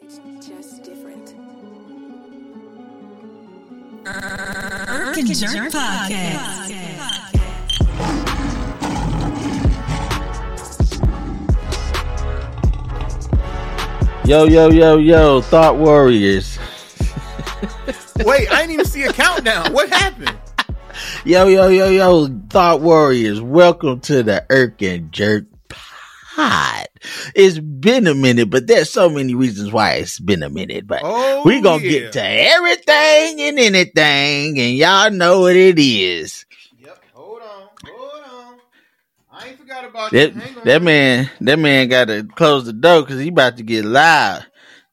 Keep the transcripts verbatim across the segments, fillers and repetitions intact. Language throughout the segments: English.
It's just different. Irk and Jerk Podcast. Yo, yo, yo, yo, Thought Warriors. Wait, I didn't even see a countdown. What happened? Yo, yo, yo, yo, Thought Warriors. Welcome to the Irk and Jerk Pod. It's been a minute, but there's so many reasons why it's been a minute. But oh, we're going to yeah. get to everything and anything, and y'all know what it is. Yep, hold on, hold on. I ain't forgot about That, you. Hang on. that man, that man got to close the door because he about to get loud.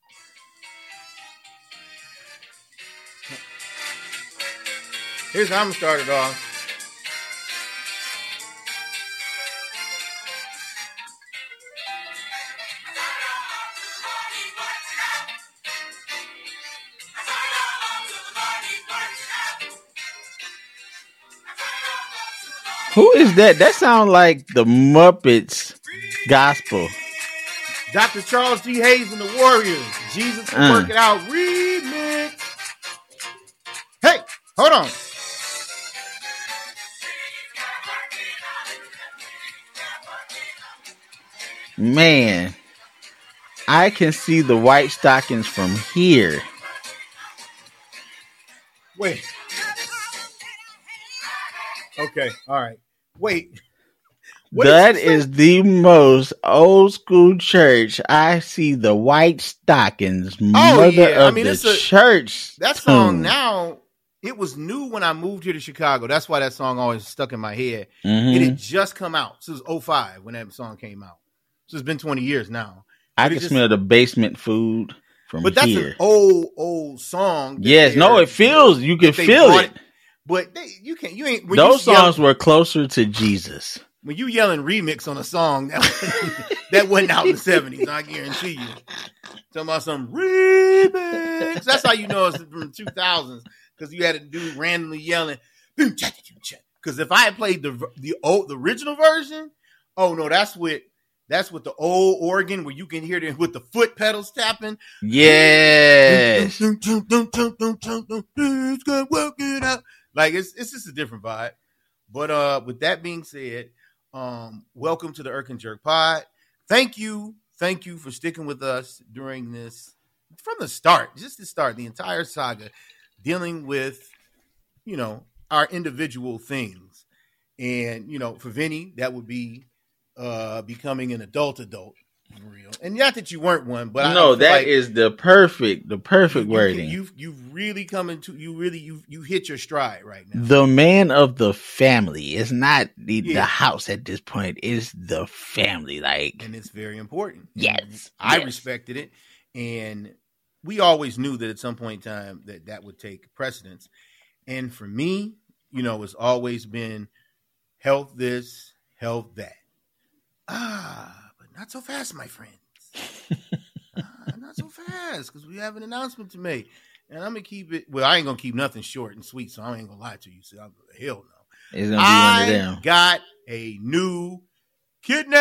Here's how I'm going to start it off. Who is that? That sounds like the Muppets gospel. Doctor Charles G. Hayes and the Warriors. Jesus can Uh. work it out. Remix. Hey, hold on. Man, I can see the white stockings from here. Wait. Okay, all right. Wait. What That this is the most old school church. I see the white stockings, mother Oh, yeah. I of mean, the it's a- church. That song tune. now, it was new when I moved here to Chicago. That's why that song always stuck in my head. Mhm. It had just come out. So it was oh five when that song came out. So it's been twenty years now. I But can it just- smell the basement food from But that's here. an old, old song. that Yes, no, they're- it feels. You can that they feel bought it. But they, you can't. You ain't. When Those you songs yell, were closer to Jesus. when you yelling remix on a song that wasn't, that wasn't out in the seventies, I guarantee you. Talking about some remix. That's how you know it's from the two thousands because you had a dude randomly yelling. Because if I had played the the old the original version, oh no, that's with that's with the old organ where you can hear it with the foot pedals tapping. Yes. It's gonna work it out. Like it's it's just a different vibe. But uh, with that being said, um, welcome to the Irk and Jerk Pod. Thank you, thank you for sticking with us during this from the start, just to start the entire saga, dealing with you know our individual things, and you know for Vinny that would be uh becoming an adult adult. For real. And not that you weren't one, but I No, feel that like is the perfect, the perfect you, wording. You you really come into you really you you hit your stride right now. The man of the family. It's not the, Yeah. the house at this point. It's the family. Like, And it's very important. Yes, And I yes. respected it, and we always knew that at some point in time that that would take precedence. And for me, you know, it's always been health this, health that. Ah, but not so fast, my friends. ah, not so fast, because we have an announcement to make. And I'm going to keep it, well, I ain't going to keep nothing short and sweet, so I ain't going to lie to you. So I'm, hell no. it's going to be one of I them. got a new kidney.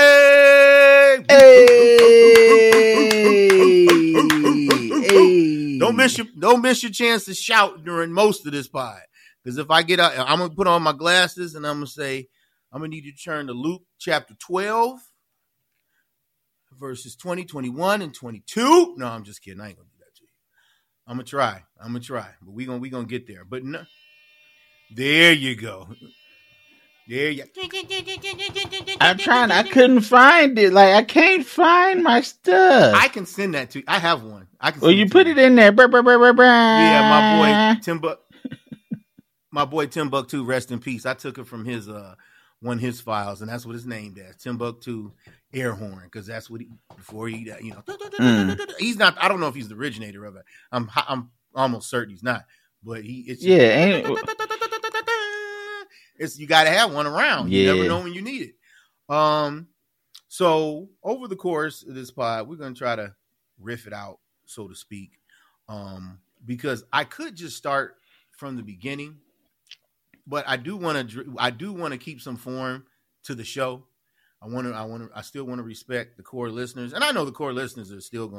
Hey! Don't miss your don't miss your chance to shout during most of this pod. Because if I get out, I'm gonna put on my glasses and I'm gonna say, I'm gonna need you to turn to Luke chapter twelve, verses twenty, twenty-one, and twenty-two. No, I'm just kidding. I ain't gonna do that to you. I'm gonna try. I'm gonna try. But we gonna we gonna get there. But no, there you go. There you I'm trying. I couldn't find it. Like, I can't find my stuff. I can send that to you. I have one. I can. well, send you to put it in there. Brr, brr, brr, brr, brr. Yeah, my boy Tim Buck, my boy Timbuktu, rest in peace. I took it from his uh one of his files, and that's what it's named as, Timbuktu Air Horn, because that's what he before he you know Mm. he's not. I don't know if he's the originator of it. I'm I'm almost certain he's not, but he it's Yeah, ain't it's you got to have one around. You Yeah. never know when you need it. Um, so over the course of this pod, we're gonna try to riff it out, so to speak. Um, because I could just start from the beginning, but I do want to. I do want to keep some form to the show. I want to. I want to. I still want to respect the core listeners, and I know the core listeners are still going to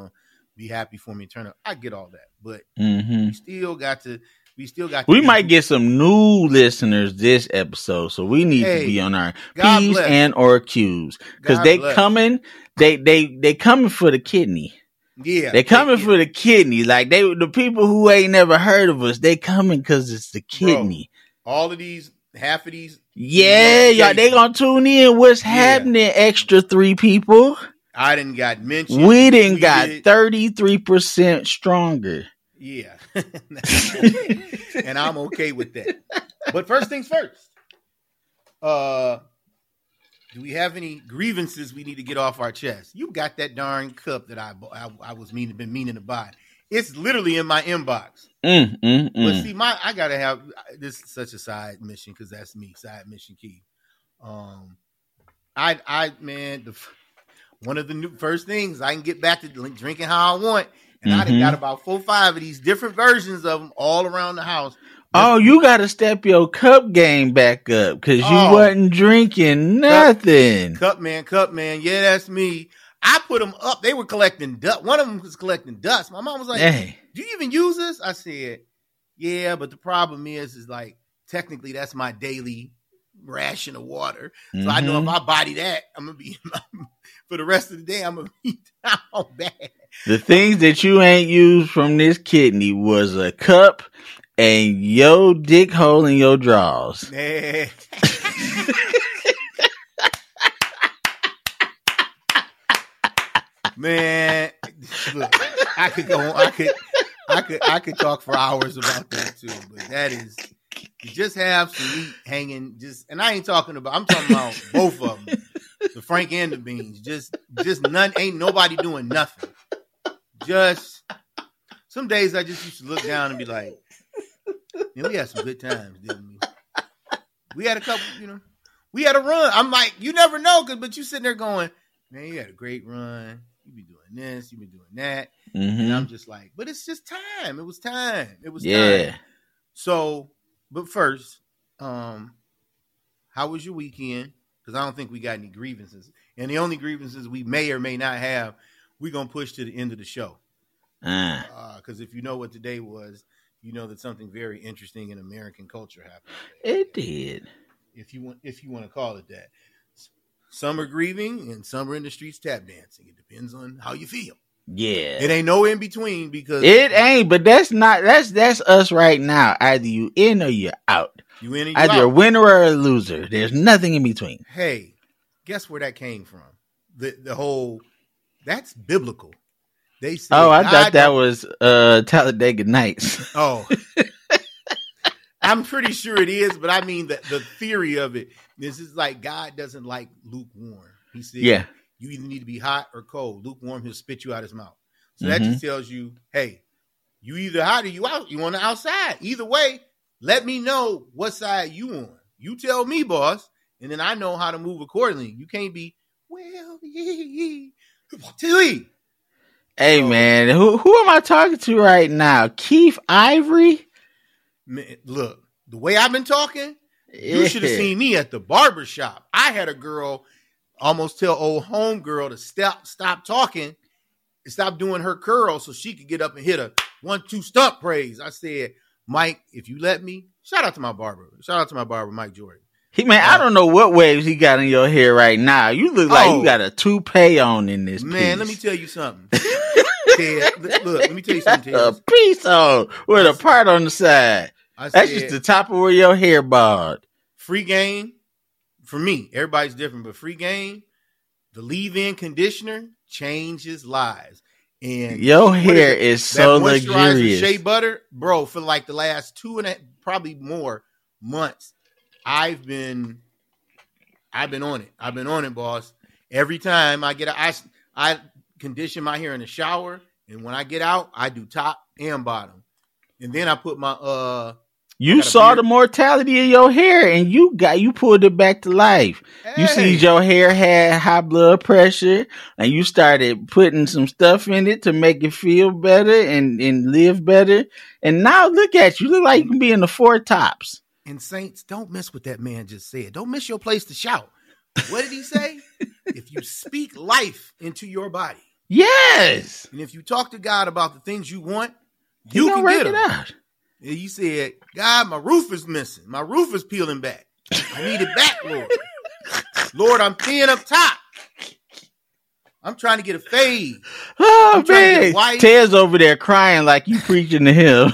be happy for me and turn up. I get all that, but Mm-hmm. we still got to. We still got. To We be- might get some new listeners this episode, so we need Hey, to be on our God P's bless. and or Q's because God they bless. coming. They they they coming for the kidney. Yeah, They coming yeah. for the kidney. Like they the people who ain't never heard of us. They coming because it's the kidney. Bro, all of these, half of these. Yeah, y'all. They gonna tune in. What's Yeah. happening? Extra three people. I didn't got mentioned. We didn't got tweeted. thirty-three percent stronger. Yeah. And I'm okay with that. But first things first. Uh do we have any grievances we need to get off our chest? You got that darn cup that I I, I was meaning been meaning to buy. It's literally in my inbox. Mm, mm, But mm. see, my I gotta have this is such a side mission because that's me, side mission key. Um I I man the one of the new first things I can get back to drinking how I want. And I done Mhm. got about four, five of these different versions of them all around the house. Oh, you got to step your cup game back up because you Oh. wasn't drinking nothing. Cup man, cup man. Yeah, that's me. I put them up. They were collecting dust. One of them was collecting dust. My mom was like, Hey, do you even use this? I said, yeah, but the problem is, is like, technically that's my daily ration of water. So I know Mhm. if I body that, I'm going to be, for the rest of the day, I'm going to be down bad. the things that you ain't used from this kidney was a cup and your dick hole in your drawers. Man. Man, look, I could go on. I could, I could, I could talk for hours about that too. But that is, you just have some meat hanging. Just, and I ain't talking about. I'm talking about both of them, the Frank and the beans. Just, just none. Ain't nobody doing nothing. Just some days I just used to look down and be like, man, we had some good times, didn't we? We had a couple, you know, we had a run. I'm like, you never know, cause but you sitting there going, man, you had a great run. You be doing this, you be doing that. And Mhm. I'm just like, but it's just time. It was time. It was Yeah. time. So, but first, um, how was your weekend? Because I don't think we got any grievances. And the only grievances we may or may not have, we're going to push to the end of the show. Uh, Because uh, if you know what today was, you know that something very interesting in American culture happened. it did. If you want, if you want to call it that. Some are grieving and some are in the streets tap dancing. It depends on how you feel. Yeah. It ain't no in between because It ain't, but that's not that's that's us right now. Either you in or you're out. you in and you Either out. a winner or a loser. There's nothing in between. Hey, guess where that came from? The the whole that's biblical. They say Oh, I God thought that don't- was uh Talladega Nights. Oh. I'm pretty sure it is, but I mean the, the theory of it. This is like God doesn't like lukewarm. He said, Yeah. you either need to be hot or cold. Lukewarm, he'll spit you out his mouth. So that Mhm. just tells you, hey, you either hot or you out. You on the outside. Either way, let me know what side you on. You tell me, boss, and then I know how to move accordingly. You can't be, well, yeah, yeah. Hey So- man, who who am I talking to right now? Keith Ivory? Man, look, the way I've been talking, you should have Yeah. seen me at the barber shop. I had a girl almost tell old homegirl to stop stop talking and stop doing her curls so she could get up and hit a one, two stump praise. I said, Mike, if you let me, shout out to my barber. Shout out to my barber, Mike Jordan. He man, I don't know what waves he got in your hair right now. You look like Oh. you got a toupee on in this Man, piece. let me tell you something. Ted, look, look, let me tell you something, a Ted. piece on with a part on the side. I That's said, just the top of where your hair bald. free game for me. Everybody's different, but free game, the leave-in conditioner changes lives. And Your what hair it? is so That moisturizer, luxurious. shea butter, bro. For like the last two and a, probably more months, I've been, I've been on it. I've been on it, boss. Every time I get, a, I, I condition my hair in the shower, and when I get out, I do top and bottom, and then I put my uh. You got a saw beard. the mortality of your hair and you got you pulled it back to life. You see Hey. your hair had high blood pressure and you started putting some stuff in it to make it feel better and, and live better. And now look at you. You look like you can be in the four tops. And Saints, don't miss what that man just said. Don't miss your place to shout. What did he say? If you speak life into your body, Yes. And if you talk to God about the things you want, He you gonna can work get it them. out. And you said, God, my roof is missing. My roof is peeling back. I need it back, Lord. Lord, I'm thin up top. I'm trying to get a fade. Oh, I'm trying to man. get white. Ted's over there crying like you preaching to him.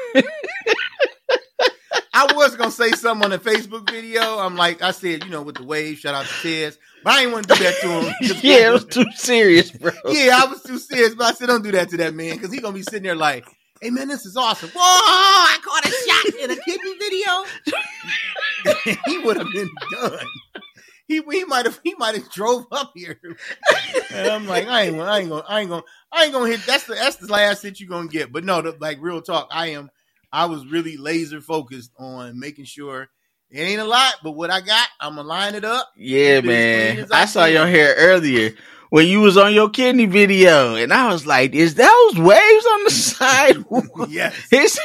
I was going to say something on the Facebook video. I'm like, I said, you know, with the wave, shout out to Ted's. But I didn't want to do that to him. Yeah, it was too serious, bro. Yeah, I was too serious. But I said, don't do that to that man because he's going to be sitting there like, hey, man, this is awesome. Whoa, I caught a shot in a kidney video. He would have been done. He he might have he might have drove up here. And I'm like, I ain't I ain't gonna I ain't gonna I ain't gonna hit. That's the that's the last hit you're gonna get. But no, the, like real talk, I am I was really laser focused on making sure it ain't a lot, but what I got, I'm gonna line it up. Yeah, man. I, I saw your hair earlier when you was on your kidney video, and I was like, "Is those waves on the side?" Yes. It's,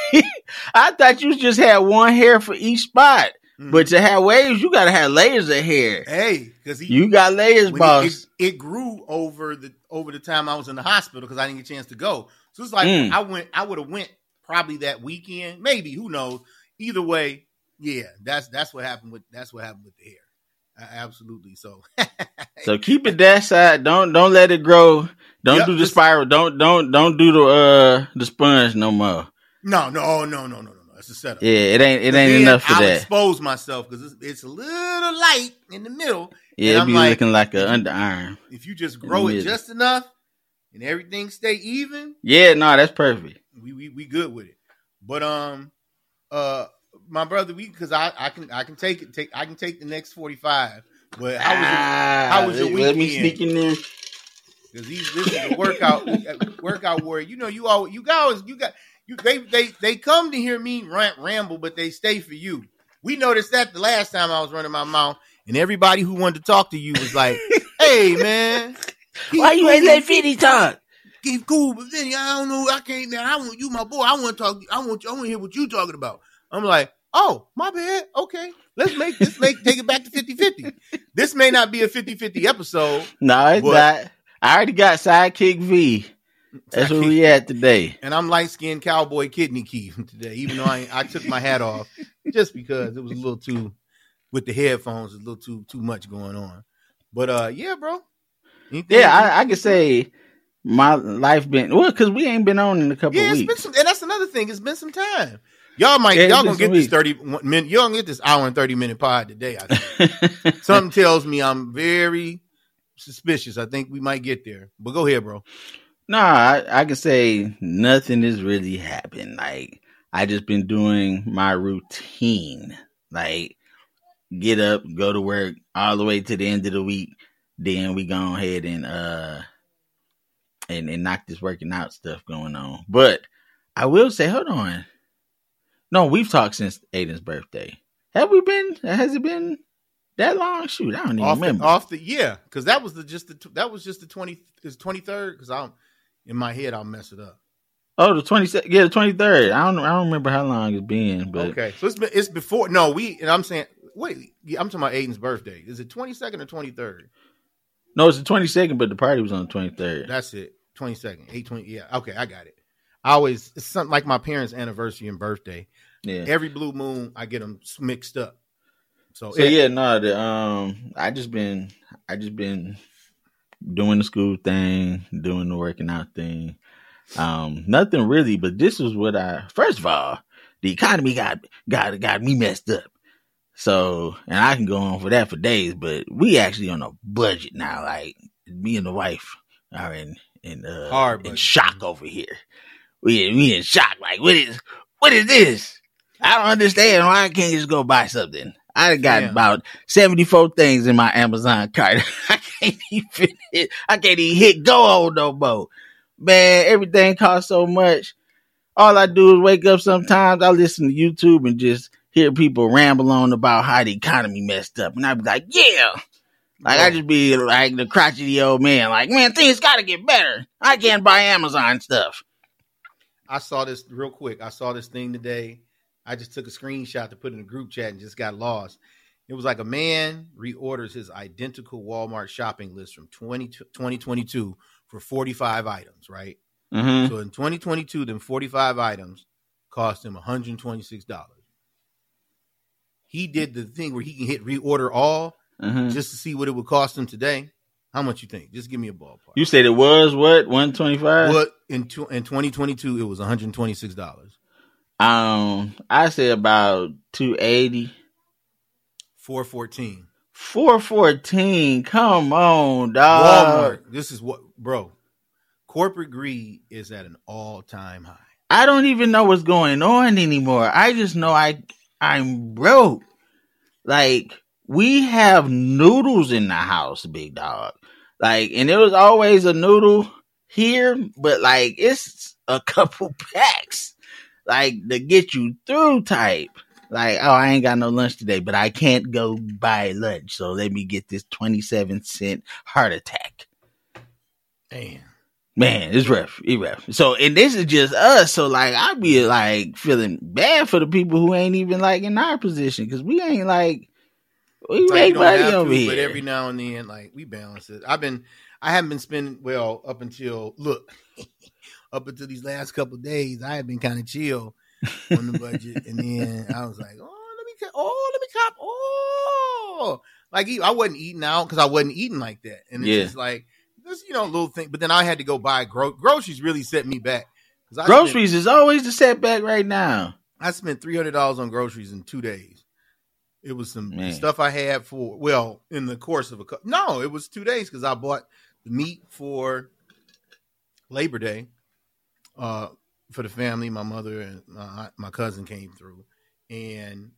I thought you just had one hair for each spot. But to have waves, you gotta have layers of hair. Hey, because you got layers, boss. It, it, it grew over the over the time I was in the hospital because I didn't get a chance to go. So it's like Mm. I went, I would have went probably that weekend, maybe. Who knows? Either way, yeah, that's that's what happened with that's what happened with the hair. Uh, absolutely. So, so keep it that side. Don't don't let it grow. Don't Yep, do the just- spiral. Don't don't don't do the uh the sponge no more. no, no, no, no, no, no. It's a setup. Yeah, it ain't it But ain't then enough for I'll that. expose myself because it's, it's a little light in the middle. Yeah, and it I'm be like, looking like an underarm. if you just grow it middle. just enough and everything stay even, Yeah, no, that's perfect. we we we good with it. But um, uh, my brother, we because I I can I can take it take I can take the next forty-five. But how was Ah, how was your let, let me weekend? sneak in there. because these this is a workout workout warrior. You know, you all you guys you got you they they they come to hear me rant ramble, but they stay for you. We noticed that the last time I was running my mouth, and everybody who wanted to talk to you was like, "Hey man, keep Why you cool, ain't let Vinny talk?" Keep cool, but Vinny, I don't know. I can't. Man, I want you, my boy. I want to talk. I want. I want to hear what you talking about. I'm like, oh, my bad. Okay, let's make this make take it back to fifty-fifty. This may not be a fifty-fifty episode. No, it's but, not. I already got Sidekick V. That's where we at today. And I'm light skinned cowboy kidney Keith today, even though I I took my hat off just because it was a little too with the headphones, a little too too much going on. But uh, yeah, bro. Anything Yeah, I, I could say my life been well because we ain't been on in a couple yeah, of it's been weeks. some, and that's another thing. It's been some time. Y'all might Yeah, it's y'all been gonna get some this weeks. thirty minute. Y'all gonna get this hour and thirty minute pod today. I think. Something tells me I'm very suspicious. I think we might get there. But go ahead, bro. No, I, I can say nothing has really happened. Like I just been doing my routine. Like get up, go to work, all the way to the end of the week. Then we go ahead and uh and, and knock this working out stuff going on. But I will say, hold on. No, we've talked since Aiden's birthday. Have we been? Has it been that long? Shoot, I don't even Off the, remember. off the yeah, because that was the just the that was just the twenty is twenty third. Because I'm in my head, I'll mess it up. Oh, the twenty second, yeah, the twenty third. I don't, I don't remember how long it's been, but Okay, so it's been it's before. No, we and I'm saying wait, I'm talking about Aiden's birthday. Is it twenty second or twenty third? no, it's the twenty second, but the party was on the twenty third. That's it. twenty second, eight twenty. Yeah, okay, I got it. I always it's something like my parents' anniversary and birthday. Yeah. Every blue moon, I get them mixed up. So, So it- yeah, no, the um, I just been, I just been doing the school thing, doing the working out thing. Um, nothing really, but this was what I. First of all, the economy got got got me messed up. So, and I can go on for that for days, but we actually on a budget now. Like me and the wife are in in uh Hard in budget. shock over here. We we in shock. Like what is what is this? I don't understand why I can't just go buy something. I got Damn. about seventy-four things in my Amazon cart. I can't even hit, I can't even hit go on no more. Man, everything costs so much. All I do is wake up sometimes. I listen to YouTube and just hear people ramble on about how the economy messed up. And I be like, yeah. Like I Bro. just be like the crotchety old man. Like, man, things gotta get better. I can't buy Amazon stuff. I saw this real quick. I saw this thing today. I just took a screenshot to put in a group chat and just got lost. It was like a man reorders his identical Walmart shopping list from twenty twenty twenty-two for forty-five items, right? Mm-hmm. So in twenty twenty-two, them forty-five items cost him one hundred twenty-six dollars. He did the thing where he can hit reorder all Mm-hmm. just to see what it would cost him today. How much you think? Just give me a ballpark. You said it was what, one twenty-five? What in tw- in twenty twenty-two it was one hundred twenty-six dollars. Um, I say about two eighty. four fourteen. four fourteen. Come on, dog. Walmart. This is what, bro. Corporate greed is at an all-time high. I don't even know what's going on anymore. I just know I I'm broke. Like, we have noodles in the house, big dog. Like, and it was always a noodle here, but like it's a couple packs, like to get you through type. Like, oh, I ain't got no lunch today, but I can't go buy lunch, so let me get this twenty-seven cent heart attack. Damn. Man, it's rough. It's rough. So, and this is just us. So, like, I be like feeling bad for the people who ain't even like in our position, because we ain't like we It's like make you don't money have over to, here. but every now and then, like, we balance it. I've been, I haven't been spending well up until look, up until these last couple of days. I have been kind of chill on the budget, and then I was like, oh, let me, ca- oh, let me cop, oh, like I wasn't eating out because I wasn't eating like that, and it's Yeah. just like this, you know, little thing. But then I had to go buy gro- groceries. Really set me back. I Groceries spent, is always the setback right now. I spent three hundred dollars on groceries in two days. It was some Man. stuff I had for, well, in the course of a couple. No, it was two days because I bought the meat for Labor Day uh, for the family. My mother and my, my cousin came through. And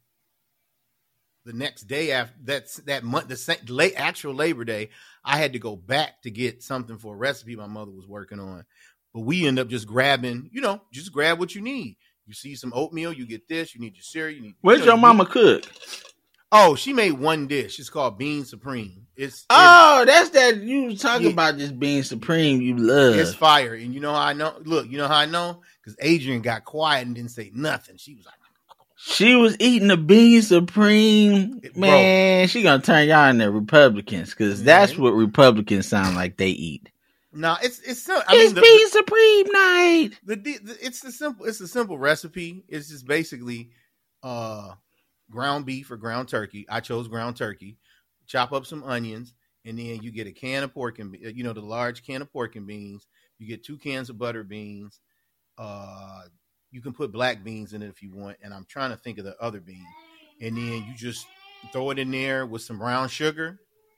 the next day after that's that month, the same, late, actual Labor Day, I had to go back to get something for a recipe my mother was working on. But we end up just grabbing, you know, just grab what you need. You see some oatmeal, you get this. You need your cereal. You need. Where's you know, your mama cook? Oh, she made one dish. It's called Bean Supreme. It's Oh, that's that you was talking Yeah. about this being supreme you love. it's, it's fire. And you know how I know? Look, you know how I know? Because Adrian got quiet and didn't say nothing. She was like, She was eating the bean supreme. It- Man, she gonna turn y'all into Republicans, because Man. that's what Republicans sound like they eat. "No, it's it's." so- I It's mean, the, bean supreme night. the, the, the it's the simple. It's a simple recipe. It's just basically uh, ground beef or ground turkey. I chose ground turkey. Chop up some onions, and then you get a can of pork and be- you know the large can of pork and beans. You get two cans of butter beans. Uh, you can put black beans in it if you want, and I'm trying to think of the other bean. And then you just throw it in there with some brown sugar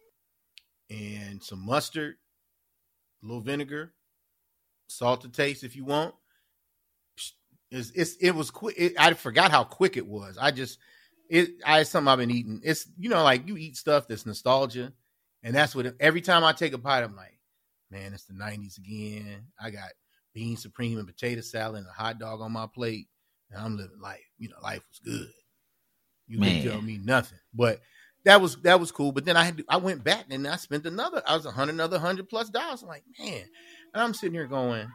and some mustard, a little vinegar, salt to taste if you want. It's, it's it was quick. It, I forgot how quick it was. I just it. I it's something I've been eating. It's you know like you eat stuff that's nostalgia, and that's what every time I take a bite, I'm like, man, it's the nineties again. I got bean supreme and potato salad and a hot dog on my plate, and I'm living life. You know, life was good. You Man. didn't tell me nothing, but that was that was cool. But then I had to, I went back and I spent another. I was a hundred another hundred plus dollars. I'm like, man, and I'm sitting here going.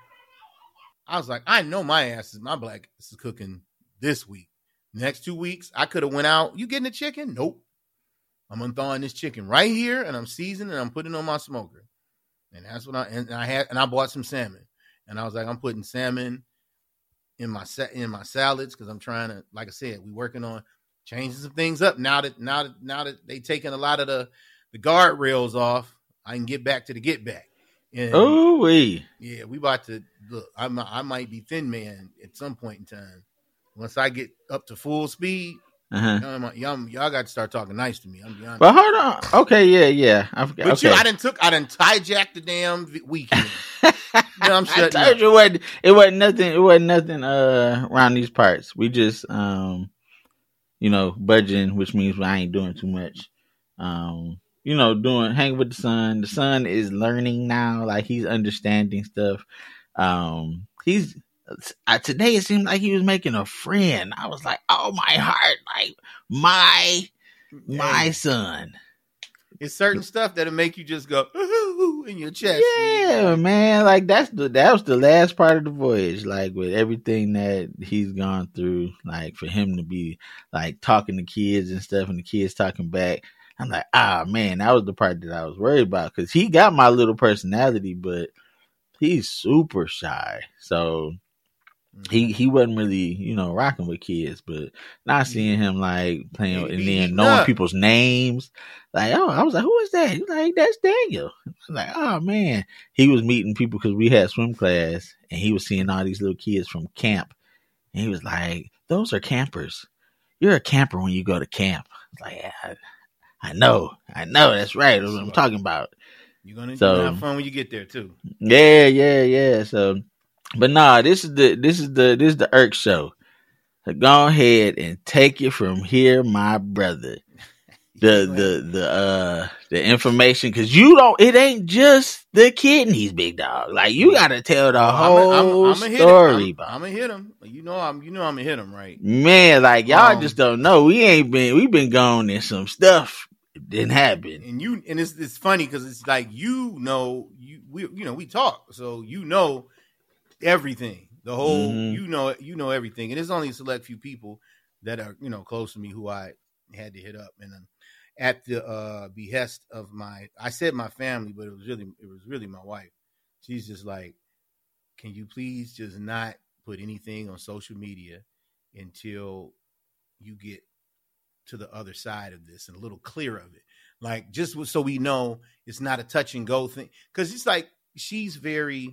I was like, I know my ass is my black ass is cooking this week. Next two weeks, I could have went out. You getting the chicken? Nope. I'm unthawing this chicken right here, and I'm seasoning, and I'm putting it on my smoker. And that's what I and I had. And I bought some salmon, and I was like, I'm putting salmon in my sa- in my salads because I'm trying to, like I said, we working on changing some things up now that now that now that they taking a lot of the the guardrails off. I can get back to the get back. And Oh, wee. yeah, we about to look. I might, I might be thin man at some point in time. Once I get up to full speed, Uh-huh. y'all, might- y'all, y'all got to start talking nice to me. I'm be honest. But hold on. Okay, yeah, yeah. I forgot. but okay. you, I didn't took, I didn't hijack the damn v- weekend. You know, I'm I shutting told up. you it wasn't, it wasn't nothing. It wasn't nothing uh, around these parts. We just, um, you know, budgeting, which means I ain't doing too much. Um, you know, doing hang with the son. The son is learning now, like he's understanding stuff. Um, he's I, today it seemed like he was making a friend. I was like, oh my heart, like my my Hey, son. it's certain stuff that'll make you just go "Ooh," in your chest. Yeah, man. Like that's the that was the last part of the voyage. Like with everything that he's gone through, like for him to be like talking to kids and stuff, and the kids talking back. I'm like, ah, man, that was the part that I was worried about because he got my little personality, but he's super shy. So he he wasn't really, you know, rocking with kids, but not seeing him like playing He and be then eating knowing up. people's names. Like, oh, I was like, who is that? He's like, that's Daniel. I was like, oh man. He was meeting people because we had swim class and he was seeing all these little kids from camp. And he was like, those are campers. You're a camper when you go to camp. I was like, yeah, I, I know. I know. That's right. That's what I'm talking about. You're gonna, So- you're gonna have fun when you get there too. Yeah, yeah, yeah. So, but nah, this is the this is the this is the Irk show. So go ahead and take it from here, my brother. The the the uh the information, because you don't. It ain't just the kidneys, big dog. Like you got to tell the Oh, whole I'm, I'm, I'm story. I'm, about I'm gonna hit him. You know, I'm. You know, I'm gonna hit him, right? Man, like y'all Um, just don't know. We ain't been. We been gone in some stuff. It didn't happen. And you, and it's it's funny because it's like you know, you we you know we talk, so you know everything. The whole, Mhm. you know, you know everything, and there's only a select few people that are you know close to me who I had to hit up, and um, at the uh, behest of my, I said my family, but it was really it was really my wife. She's just like, can you please just not put anything on social media until you get to the other side of this and a little clear of it, like just so we know it's not a touch and go thing, because it's like she's very.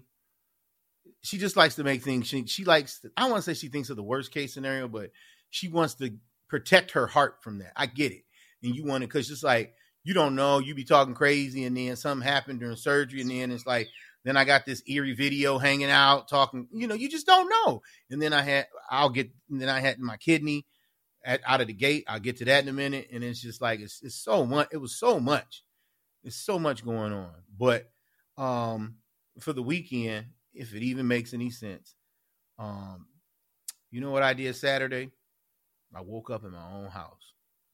She just likes to make things. She, she likes. To, I don't want to say she thinks of the worst case scenario, but she wants to protect her heart from that. I get it, and you want to because it's like you don't know. You be talking crazy, and then something happened during surgery, and then it's like then I got this eerie video hanging out talking. You know, you just don't know. And then I had I'll get. And then I had my kidney at, out of the gate. I'll get to that in a minute, and it's just like it's it's so much. It was so much. There's so much going on, but um, for the weekend. If it even makes any sense. Um, you know what I did Saturday? I woke up in my own house.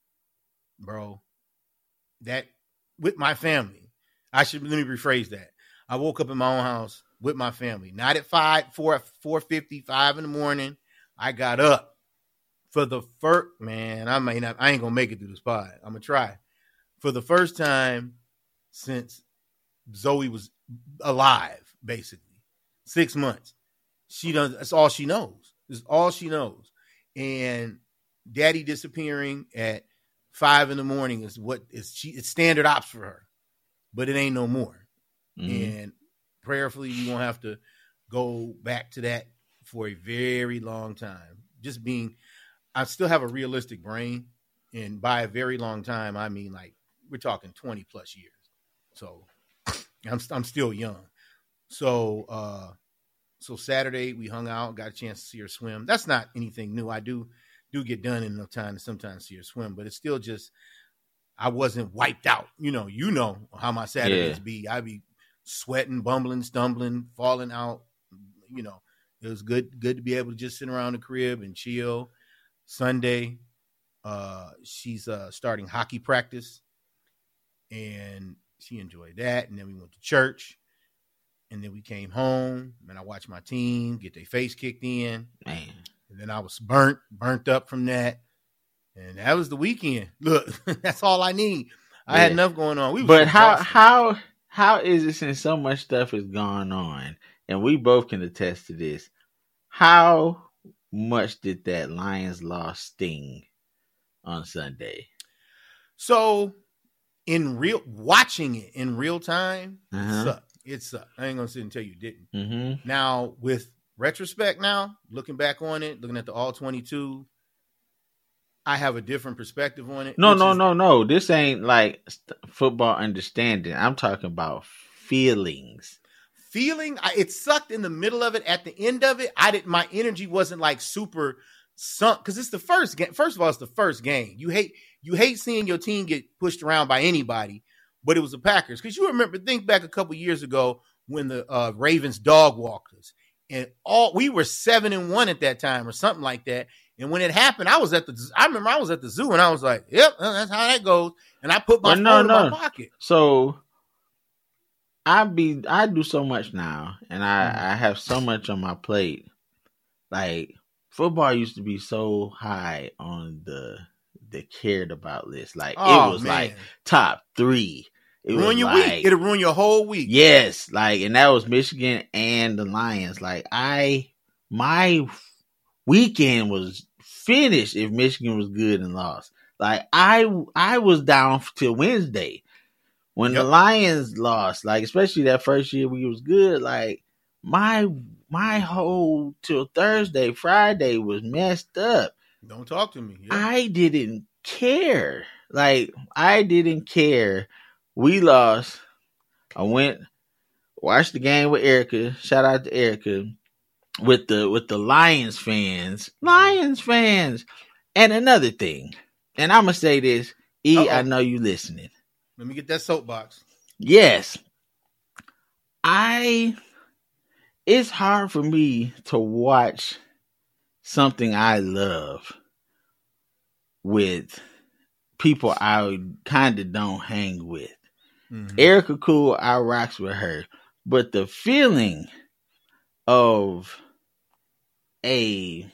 Bro, that with my family. I should let me rephrase that. I woke up in my own house with my family. Not at five, four, four fifty, five in the morning. I got up for the first man. I may not, I ain't gonna make it through this pod. I'm gonna try. For the first time since Zoe was alive, basically. Six months. She does. That's all she knows. That's all she knows. And daddy disappearing at five in the morning is what is she. It's standard ops for her, but it ain't no more. Mm-hmm. And prayerfully, you won't have to go back to that for a very long time. Just being, I still have a realistic brain, and by a very long time, I mean like we're talking twenty plus years. So I'm I'm still young. So, uh, so Saturday we hung out, got a chance to see her swim. That's not anything new. I do, do get done in enough time to sometimes see her swim, but it's still just, I wasn't wiped out. You know, you know how my Saturdays yeah. be. I be sweating, bumbling, stumbling, falling out. You know, it was good, good to be able to just sit around the crib and chill. Sunday, uh, she's uh, starting hockey practice, and she enjoyed that. And then we went to church. And then we came home, and I watched my team get their face kicked in. Man. And then I was burnt, burnt up from that. And that was the weekend. Look, that's all I need. I yeah. had enough going on. We was but how how how is it since so much stuff is going on, and we both can attest to this? How much did that Lions loss sting on Sunday? So, in real watching it in real time, uh-huh. it sucked. It sucked. I ain't gonna sit and tell you it didn't. Mm-hmm. Now, with retrospect, now looking back on it, looking at the all twenty-two, I have a different perspective on it. No, no, is, no, no. This ain't like st- football understanding. I'm talking about feelings. Feeling. I, it sucked in the middle of it. At the end of it, I didn't. My energy wasn't like super sunk because it's the first game. First of all, it's the first game. You hate you hate seeing your team get pushed around by anybody. But it was the Packers. Because you remember, think back a couple years ago when the uh, Ravens dog walked us. And all we were seven and one at that time or something like that. And when it happened, I was at the I remember I was at the zoo and I was like, yep, that's how that goes. And I put my well, phone no, no. in my pocket. So I be I do so much now, and I, mm-hmm. I have so much on my plate. Like football used to be so high on the the cared about list. Like oh, it was man. like top three. It ruin was your like, week. It'll ruin your whole week. Yes, like, and that was Michigan and the Lions. Like, I, my weekend was finished if Michigan was good and lost. Like, I, I was down till Wednesday when Yep. the Lions lost. Like, especially that first year we was good. Like, my, my whole till Thursday, Friday was messed up. Don't talk to me. Yep. I didn't care. Like, I didn't care. We lost. I went, watched the game with Erica. Shout out to Erica. With the with the Lions fans. Lions fans. And another thing. And I'm going to say this. E, Uh-oh. I know you listening. Let me get that soapbox. Yes. I, it's hard for me to watch something I love with people I kind of don't hang with. Mm-hmm. Erica cool, I rocks with her. But the feeling of a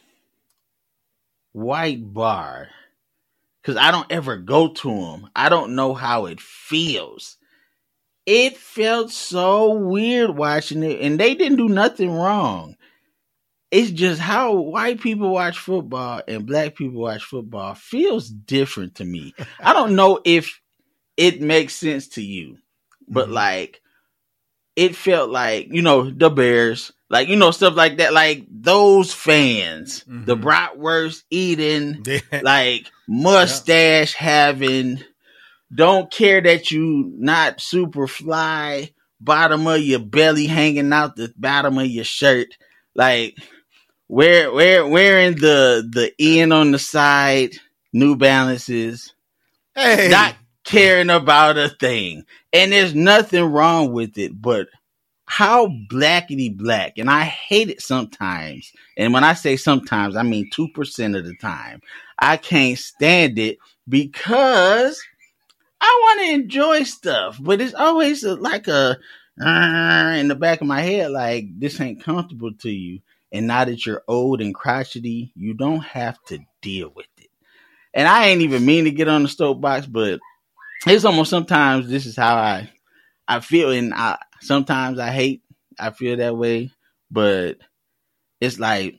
white bar, because I don't ever go to them. I don't know how it feels. It felt so weird watching it, and they didn't do nothing wrong. It's just how white people watch football and black people watch football feels different to me. I don't know if it makes sense to you, but Mm-hmm. like, it felt like, you know, the Bears, like, you know, stuff like that, like those fans, Mm-hmm. the bratwurst eating, Yeah. like mustache having, don't care that you not super fly, bottom of your belly hanging out the bottom of your shirt, like wear, wear, wearing the the N on the side, New Balances, Hey. not caring about a thing. And there's nothing wrong with it, but how blackety black, and I hate it sometimes. And when I say sometimes, I mean two percent of the time. I can't stand it because I want to enjoy stuff, but it's always a, like a uh, in the back of my head, like this ain't comfortable to you. And now that you're old and crotchety, you don't have to deal with it. And I ain't even mean to get on the soapbox, but it's almost sometimes this is how I I feel, and I sometimes I hate I feel that way, but it's like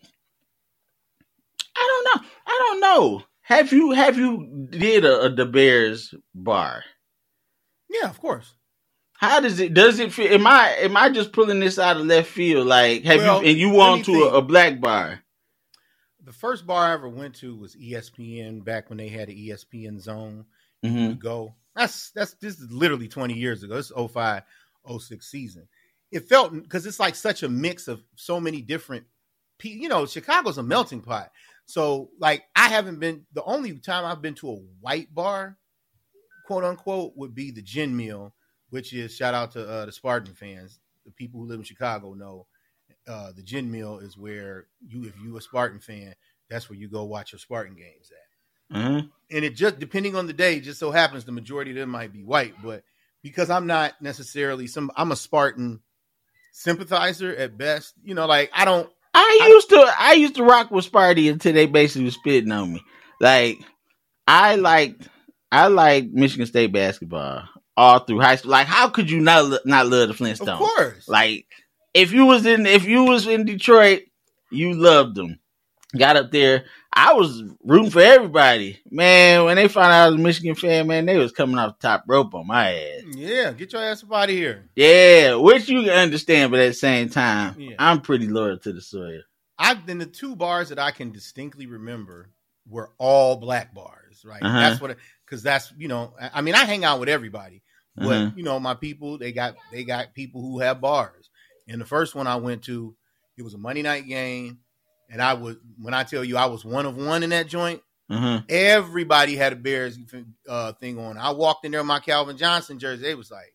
I don't know. I don't know. Have you have you did a, a the Bears bar? Yeah, of course. How does it does it feel? Am I am I just pulling this out of left field? Like have Well, you and you let went me to think. a, a black bar? The first bar I ever went to was E S P N back when they had an E S P N zone. Mm-hmm. To go. That's that's this is literally twenty years ago. This is oh five, oh six season. It felt because it's like such a mix of so many different people. You know, Chicago's a melting pot. So like I haven't been the only time I've been to a white bar, quote unquote, would be the Gin Mill, which is shout out to uh, the Spartan fans. The people who live in Chicago know uh, the Gin Mill is where you, if you a Spartan fan, that's where you go watch your Spartan games at. Mm-hmm. And it just, depending on the day, just so happens the majority of them might be white. But because I'm not necessarily some, I'm a Spartan sympathizer at best. You know, like I don't. I I- used to I used to rock with Sparty until they basically was spitting on me. Like I liked I liked Michigan State basketball all through high school. Like how could you not lo- not love the Flintstones? Of course. Like if you was in if you was in Detroit, you loved them. Got up there. I was rooting for everybody. Man, when they found out I was a Michigan fan, man, they was coming off the top rope on my ass. Yeah, get your ass up out of here. Yeah, which you can understand, but at the same time, Yeah. I'm pretty loyal to the Sawyer. I've been the two bars that I can distinctly remember were all black bars, right? Uh-huh. That's what, because that's, you know, I I mean, I hang out with everybody, but Uh-huh. you know, my people, they got, they got people who have bars. And the first one I went to, it was a Monday night game. And I was, when I tell you I was one of one in that joint, Uh-huh. everybody had a Bears uh, thing on. I walked in there with my Calvin Johnson jersey. They was like,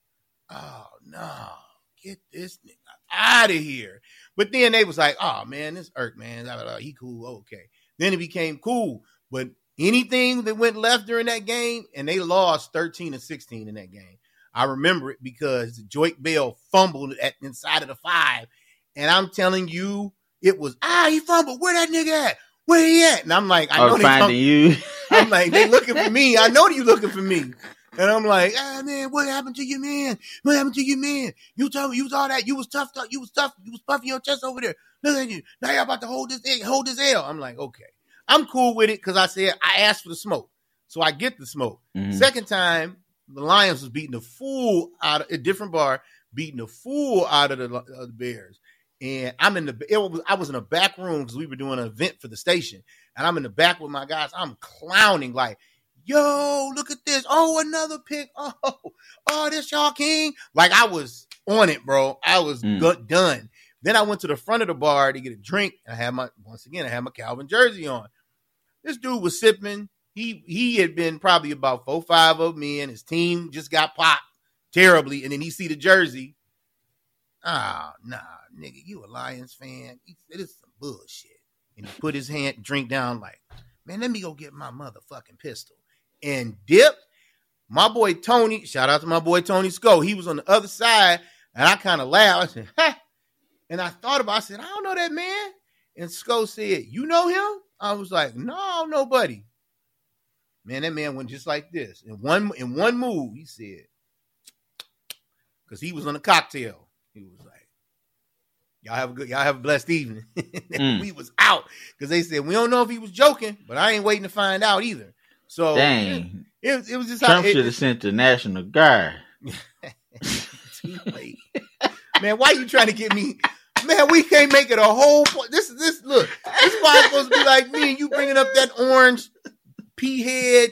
oh, no, get this nigga out of here. But then they was like, oh, man, this Irk, man, blah, blah, blah. He cool, okay. Then it became cool. But anything that went left during that game, and they lost thirteen to sixteen in that game. I remember it because Joik Bell fumbled at inside of the five. And I'm telling you, it was, ah, he fumbled. Where that nigga at? Where he at? And I'm like, I know Or they finding come- you. I'm like, they looking for me. I know you looking for me. And I'm like, ah, man, what happened to your man? What happened to your man? You told me you was all that. You was tough. You was tough. You was puffing your chest over there. Look at you. Now you're about to hold this, hold this L. I'm like, okay. I'm cool with it because I said I asked for the smoke. So I get the smoke. Mm-hmm. Second time, the Lions was beating the fool out of a different bar, beating the fool out of the, uh, the Bears. And I'm in the, it was, I was in a back room because we were doing an event for the station. And I'm in the back with my guys. I'm clowning like, yo, look at this. Oh, another pick. Oh, oh, this y'all king. Like I was on it, bro. I was mm. good, done. Then I went to the front of the bar to get a drink. And I had my, once again, I had my Calvin jersey on. This dude was sipping. He he had been probably about four, five of me, and his team just got popped terribly. And then he see the jersey. Ah, oh, nah, nigga, you a Lions fan. He said, it's some bullshit. And he put his hand, drink down like, man, let me go get my motherfucking pistol. And dipped. My boy Tony, shout out to my boy Tony Sco. He was on the other side, and I kind of laughed. I said, ha. And I thought about it. I said, I don't know that man. And Sco said, you know him? I was like, no, nobody. Man, that man went just like this. In one in one move, he said, because he was on a cocktail. He was like, y'all have a good, y'all have a blessed evening. mm. We was out. Because they said, we don't know if he was joking, but I ain't waiting to find out either. So dang. It, it, it was just Trump how, should have sent the National Guard. Too late. Man, why you trying to get me? Man, we can't make it a whole point. This is this look. This is why it's supposed to be like me and you bringing up that orange pea head.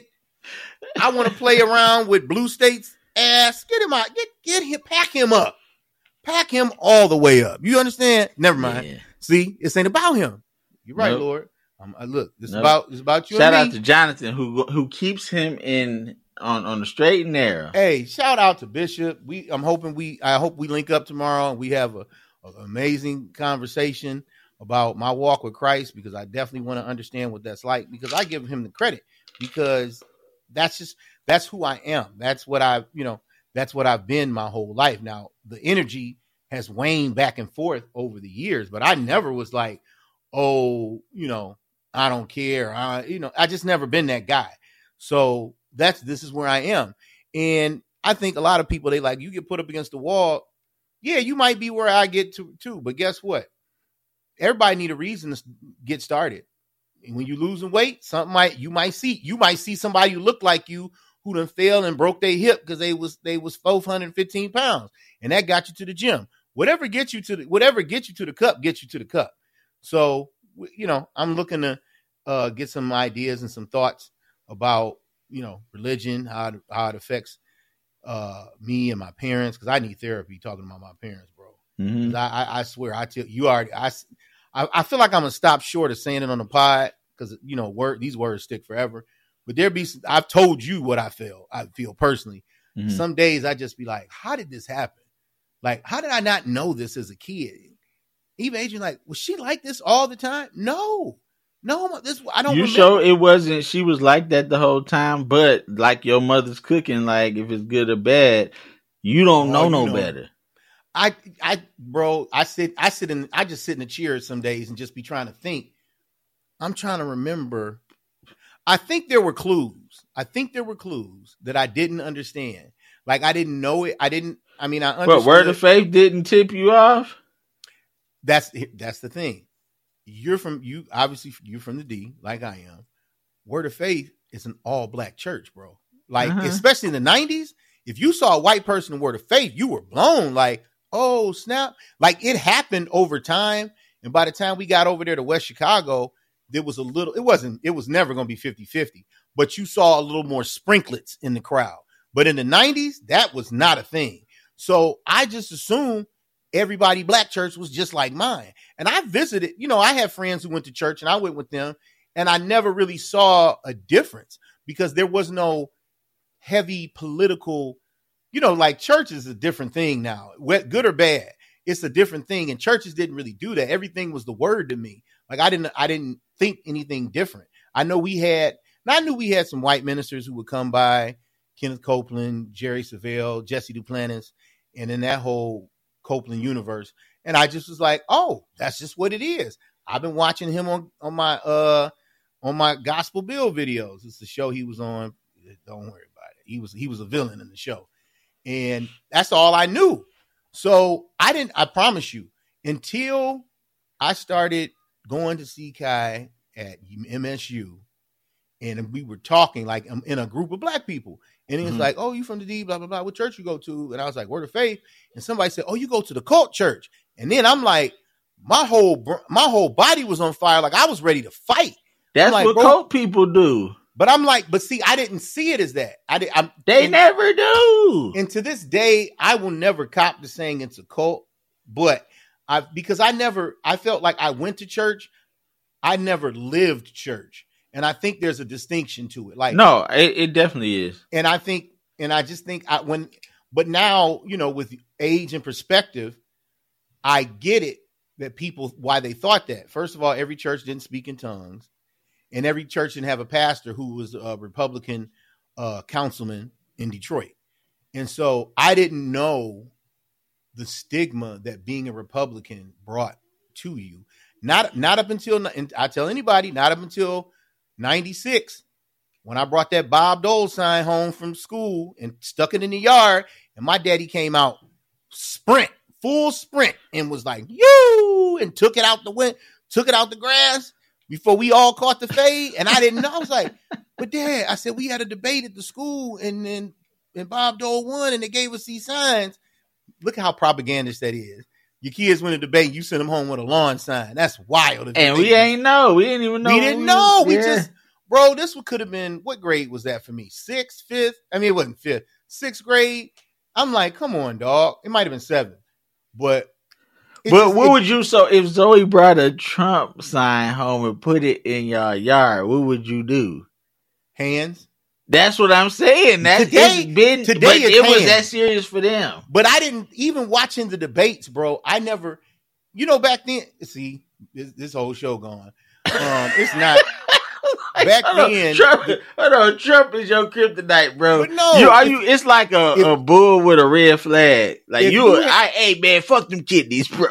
I want to play around with Blue State's ass. Get him out. Get get him. Pack him up. Pack him all the way up. You understand? Never mind. Yeah. See, this ain't about him. You're right, nope. Lord. Um, I look, this nope. about it's about you. Shout and out me. to Jonathan who who keeps him in on on the straight and narrow. Hey, shout out to Bishop. We I'm hoping we I hope we link up tomorrow and we have a an amazing conversation about my walk with Christ, because I definitely want to understand what that's like, because I give him the credit, because that's just, that's who I am. That's what I, you know, that's what I've been my whole life. Now the energy has waned back and forth over the years, but I never was like, oh, you know, I don't care. I, you know, I just never been that guy. So that's, this is where I am. And I think a lot of people, they like, you get put up against the wall. Yeah, you might be where I get to too, but guess what? Everybody need a reason to get started. And when you losing weight, something might you might see you might see somebody who looked like you who done fell and broke their hip because they was they was four hundred fifteen pounds, and that got you to the gym. Whatever gets you to the whatever gets you to the cup gets you to the cup. So you know, I'm looking to uh, get some ideas and some thoughts about you know religion, how it, how it affects uh me and my parents, because I need therapy talking about my parents, bro. Mm-hmm. I, I I swear I tell you already I, I I feel like I'm gonna stop short of saying it on the pod, because you know word these words stick forever. But there be I've told you what I feel I feel personally. Mm-hmm. Some days I just be like, how did this happen? Like, how did I not know this as a kid? Even Adrian, like, was she like this all the time? No. No, this I don't. You remember. sure it wasn't? She was like that the whole time, but like your mother's cooking, like if it's good or bad, you don't know oh, you no know. better. I, I, bro, I sit, I sit in, I just sit in the chair some days and just be trying to think. I'm trying to remember. I think there were clues. I think there were clues that I didn't understand. Like I didn't know it. I didn't. I mean, I understood. But Word of Faith didn't tip you off. That's that's the thing. You're from you obviously you're from the D, like I am. Word of Faith is an all black church, bro. Like uh-huh. especially in the nineties, if you saw a white person in Word of Faith, you were blown. Like, oh snap! Like it happened over time, and by the time we got over there to West Chicago, there was a little. It wasn't. It was never going to be fifty-fifty, but you saw a little more sprinklets in the crowd. But in the nineties, that was not a thing. So I just assumed everybody black church was just like mine. And I visited, you know, I had friends who went to church and I went with them, and I never really saw a difference because there was no heavy political, you know, like church is a different thing now, good or bad. It's a different thing. And churches didn't really do that. Everything was the word to me. Like I didn't, I didn't think anything different. I know we had, and I knew we had some white ministers who would come by, Kenneth Copeland, Jerry Savelle, Jesse Duplantis, and in that whole Copeland universe. And I just was like, oh, that's just what it is. I've been watching him on, on my uh on my Gospel Bill videos. It's the show he was on. Don't worry about it. He was he was a villain in the show. And that's all I knew. So I didn't, I promise you, until I started going to see Kai at M S U, and we were talking like in a group of black people. And he was mm-hmm. like, oh, you from the D, blah, blah, blah. What church you go to? And I was like, Word of Faith. And somebody said, oh, you go to the cult church. And then I'm like, my whole my whole body was on fire. Like I was ready to fight. That's like, what cult people do. But I'm like, but see, I didn't see it as that. I did. I'm, they and, never do. And to this day, I will never cop to saying it's a cult. But I, because I never, I felt like I went to church. I never lived church. And I think there's a distinction to it. Like, no, it, it definitely is. And I think, and I just think I, when, but now, you know, with age and perspective, I get it that people, why they thought that. First of all, every church didn't speak in tongues. And every church didn't have a pastor who was a Republican uh, councilman in Detroit. And so I didn't know the stigma that being a Republican brought to you. Not, not up until, and I tell anybody, not up until ninety-six, when I brought that Bob Dole sign home from school and stuck it in the yard. And my daddy came out sprint, full sprint, and was like, you, and took it out the wind, took it out the grass. Before we all caught the fade, and I didn't know. I was like, but Dad, I said, we had a debate at the school, and then and Bob Dole won, and they gave us these signs. Look at how propagandist that is. Your kids win a debate, you send them home with a lawn sign. That's wild. And we ain't know. We didn't even know. We didn't know. We just, bro, this could have been, what grade was that for me? Sixth, fifth? I mean, it wasn't fifth. Sixth grade? I'm like, come on, dog. It might have been seventh. But It but just, what it, would you, so if Zoe brought a Trump sign home and put it in your yard, what would you do? Hands. That's what I'm saying. That's today, been, today but it hands. was that serious for them. But I didn't, even watching the debates, bro, I never, you know, back then, see, this, this whole show gone. Um, it's not. Back hold then, on, Trump, the, hold on, Trump is your kryptonite, bro. But no, you, are if, you? It's like a, if, a bull with a red flag. Like you, you I, hey man, fuck them kidneys, bro.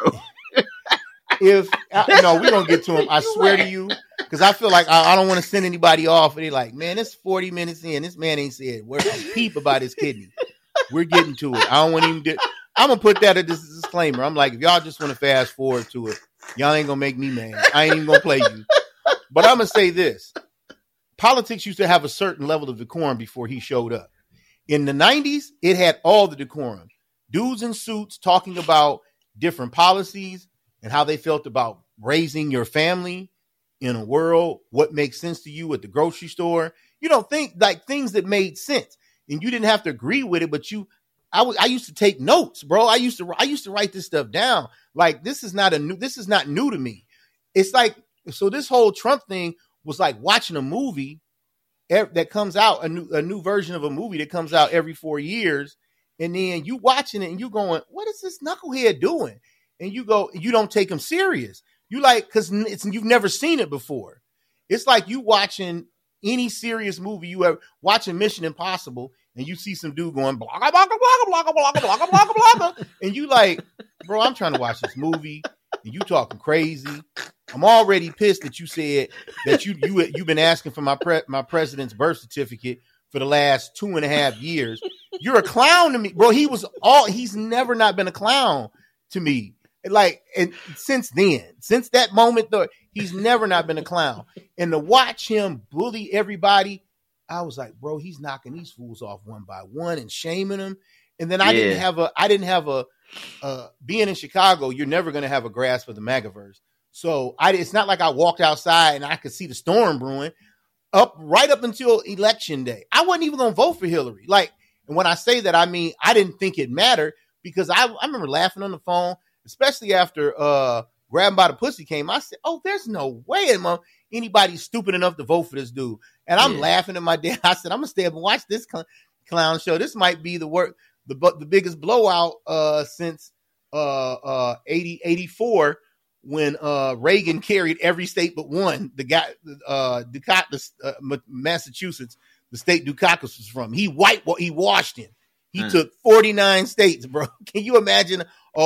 If I, no, we're gonna get to him. I swear to you, because I feel like I, I don't want to send anybody off. And they're like, man, it's forty minutes in. This man ain't said word a peep about his kidney. We're getting to it. I don't want him to. I'm gonna put that as a disclaimer. I'm like, if y'all just want to fast forward to it, y'all ain't gonna make me mad. I ain't even gonna play you. But I'm gonna say this. Politics used to have a certain level of decorum before he showed up. In the nineties, it had all the decorum. Dudes in suits talking about different policies and how they felt about raising your family in a world, what makes sense to you at the grocery store. You don't think like things that made sense. And you didn't have to agree with it, but you, I, w- I used to take notes, bro. I used to, I used to write this stuff down. Like, this is not a new, this is not new to me. It's like, so this whole Trump thing was like watching a movie that comes out, a new a new version of a movie that comes out every four years, and then you watching it and you going, what is this knucklehead doing? And you go, you don't take him serious. You like, because it's you've never seen it before. It's like you watching any serious movie you ever watching Mission Impossible, and you see some dude going blah blah blah blah blah blah blah blah blah blah blah, and you like, bro, I'm trying to watch this movie, and you talking crazy. I'm already pissed that you said that you you you've been asking for my pre, my president's birth certificate for the last two and a half years. You're a clown to me, bro. He was all he's never not been a clown to me. Like, and since then, since that moment, though, he's never not been a clown. And to watch him bully everybody, I was like, bro, he's knocking these fools off one by one and shaming them. And then I yeah. didn't have a I didn't have a uh, being in Chicago. You're never going to have a grasp of the MAGAverse. So I, it's not like I walked outside and I could see the storm brewing up right up until election day. I wasn't even going to vote for Hillary. Like, and when I say that, I mean, I didn't think it mattered because I, I remember laughing on the phone, especially after uh, Grabbing by the Pussy came. I said, oh, there's no way anybody's stupid enough to vote for this dude. And I'm yeah. laughing at my dad. I said, I'm going to stay up and watch this cl- clown show. This might be the work, the, the biggest blowout uh, since uh, uh, eighty, eighty-four. When uh, Reagan carried every state but one, the guy, uh, Dukakis, uh, Massachusetts, the state Dukakis was from, he white, he washed him. He mm. took forty-nine states, bro. Can you imagine a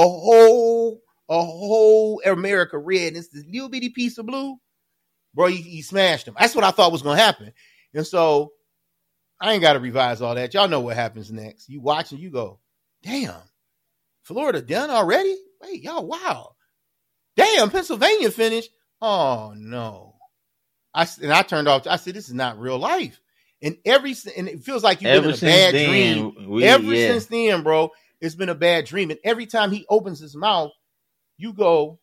whole, a whole America red? And it's this little bitty piece of blue, bro. He, he smashed him. That's what I thought was going to happen. And so I ain't got to revise all that. Y'all know what happens next. You watch and you go, damn, Florida done already? Wait, y'all, wow. Damn, Pennsylvania finished. Oh, no. I, and I turned off. I said, this is not real life. And every and it feels like you've been in a bad then, dream. we, Ever yeah. since then, bro, it's been a bad dream. And every time he opens his mouth, you go,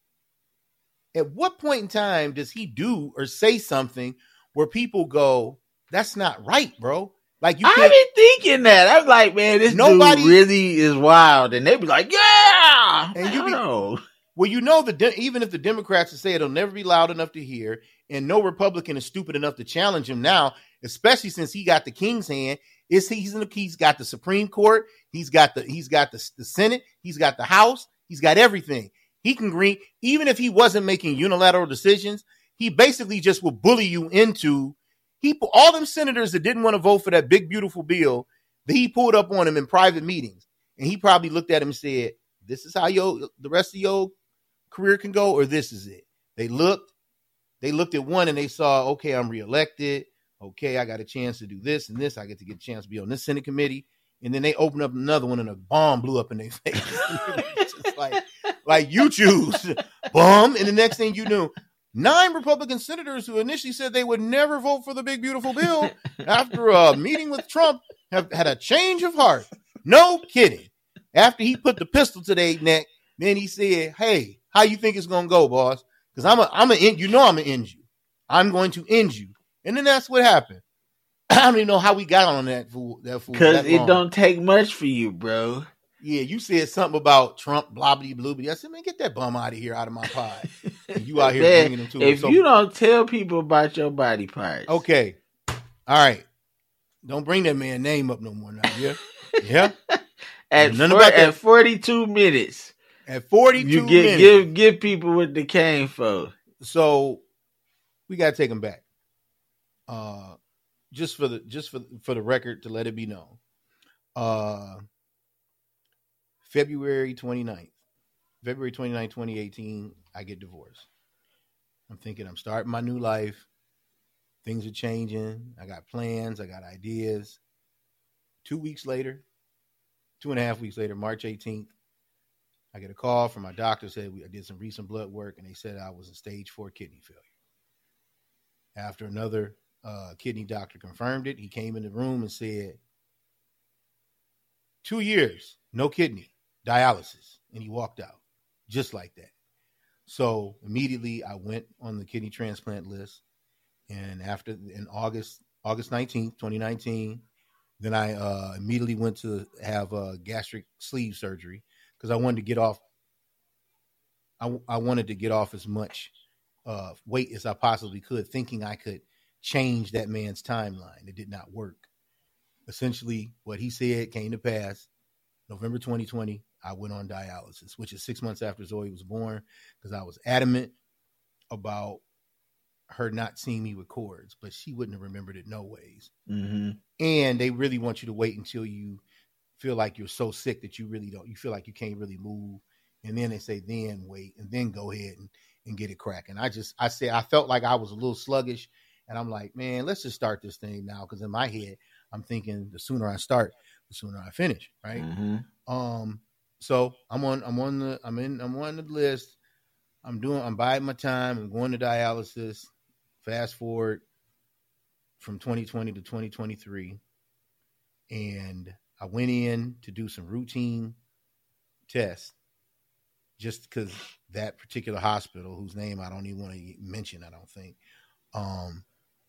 at what point in time does he do or say something where people go, that's not right, bro? Like you I've can't. been thinking that. I'm like, man, this Nobody- dude really is wild. And they be like, yeah. And And you you be- know. Well, you know, the de- even if the Democrats say it'll never be loud enough to hear, and no Republican is stupid enough to challenge him now, especially since he got the king's hand. Is he's in the he's got the Supreme Court, he's got the he's got the, the Senate, he's got the House, he's got everything. He can agree, even if he wasn't making unilateral decisions, he basically just will bully you into he all them senators that didn't want to vote for that big beautiful bill that he pulled up on him in private meetings, and he probably looked at him and said, "This is how your the rest of your career can go, or this is it." They looked, they looked at one and they saw, okay, I'm reelected. Okay, I got a chance to do this and this. I get to get a chance to be on this Senate committee. And then they opened up another one and a bomb blew up in their face. It's just like, like you choose, bum. And the next thing you knew, nine Republican senators who initially said they would never vote for the big, beautiful bill after a meeting with Trump have had a change of heart. No kidding. After he put the pistol to their neck, then he said, hey, how you think it's going to go, boss? Because I'm a, I'm a, you know, I'm going to end you. I'm going to end you. And then that's what happened. I don't even know how we got on that fool. That fool. Because it don't take much for you, bro. Yeah, you said something about Trump, blah, blah, blah, blah. I said, man, get that bum out of here, out of my pod. And you out here Man, bringing them to if him. So, you don't tell people about your body parts. okay. All right. Don't bring that man's name up no more now, yeah? Yeah? At, None four, about that. at forty-two minutes, At forty-two you get minutes. give give people what they came for. So we got to take them back. Uh, just for the just for for the record, to let it be known. Uh, February twenty-ninth. February twenty-ninth, twenty eighteen, I get divorced. I'm thinking I'm starting my new life. Things are changing. I got plans. I got ideas. Two weeks later, two and a half weeks later, March eighteenth, I get a call from my doctor. Said we I did some recent blood work, and they said I was in stage four kidney failure. After another uh, kidney doctor confirmed it, he came in the room and said, two years, no kidney, dialysis. And he walked out just like that. So immediately I went on the kidney transplant list. And after in August, August nineteenth, twenty nineteen, then I uh, immediately went to have a gastric sleeve surgery because I wanted to get off. I, I wanted to get off as much uh, weight as I possibly could, thinking I could change that man's timeline. It did not work. Essentially, what he said came to pass. November twenty twenty, I went on dialysis, which is six months after Zoe was born, because I was adamant about her not seeing me with cords, but she wouldn't have remembered it no ways. Mm-hmm. And they really want you to wait until you feel like you're so sick that you really don't, you feel like you can't really move. And then they say, then wait, and then go ahead and, and get it cracking. I just, I say, I felt like I was a little sluggish, and I'm like, man, let's just start this thing now. Cause in my head, I'm thinking the sooner I start, the sooner I finish. Right. Mm-hmm. Um, so I'm on, I'm on the, I'm in, I'm on the list. I'm doing, I'm biding my time. I'm going to dialysis. Fast forward from twenty twenty to twenty twenty-three. And I went in to do some routine tests just because that particular hospital, whose name I don't even want to mention, I don't think, um,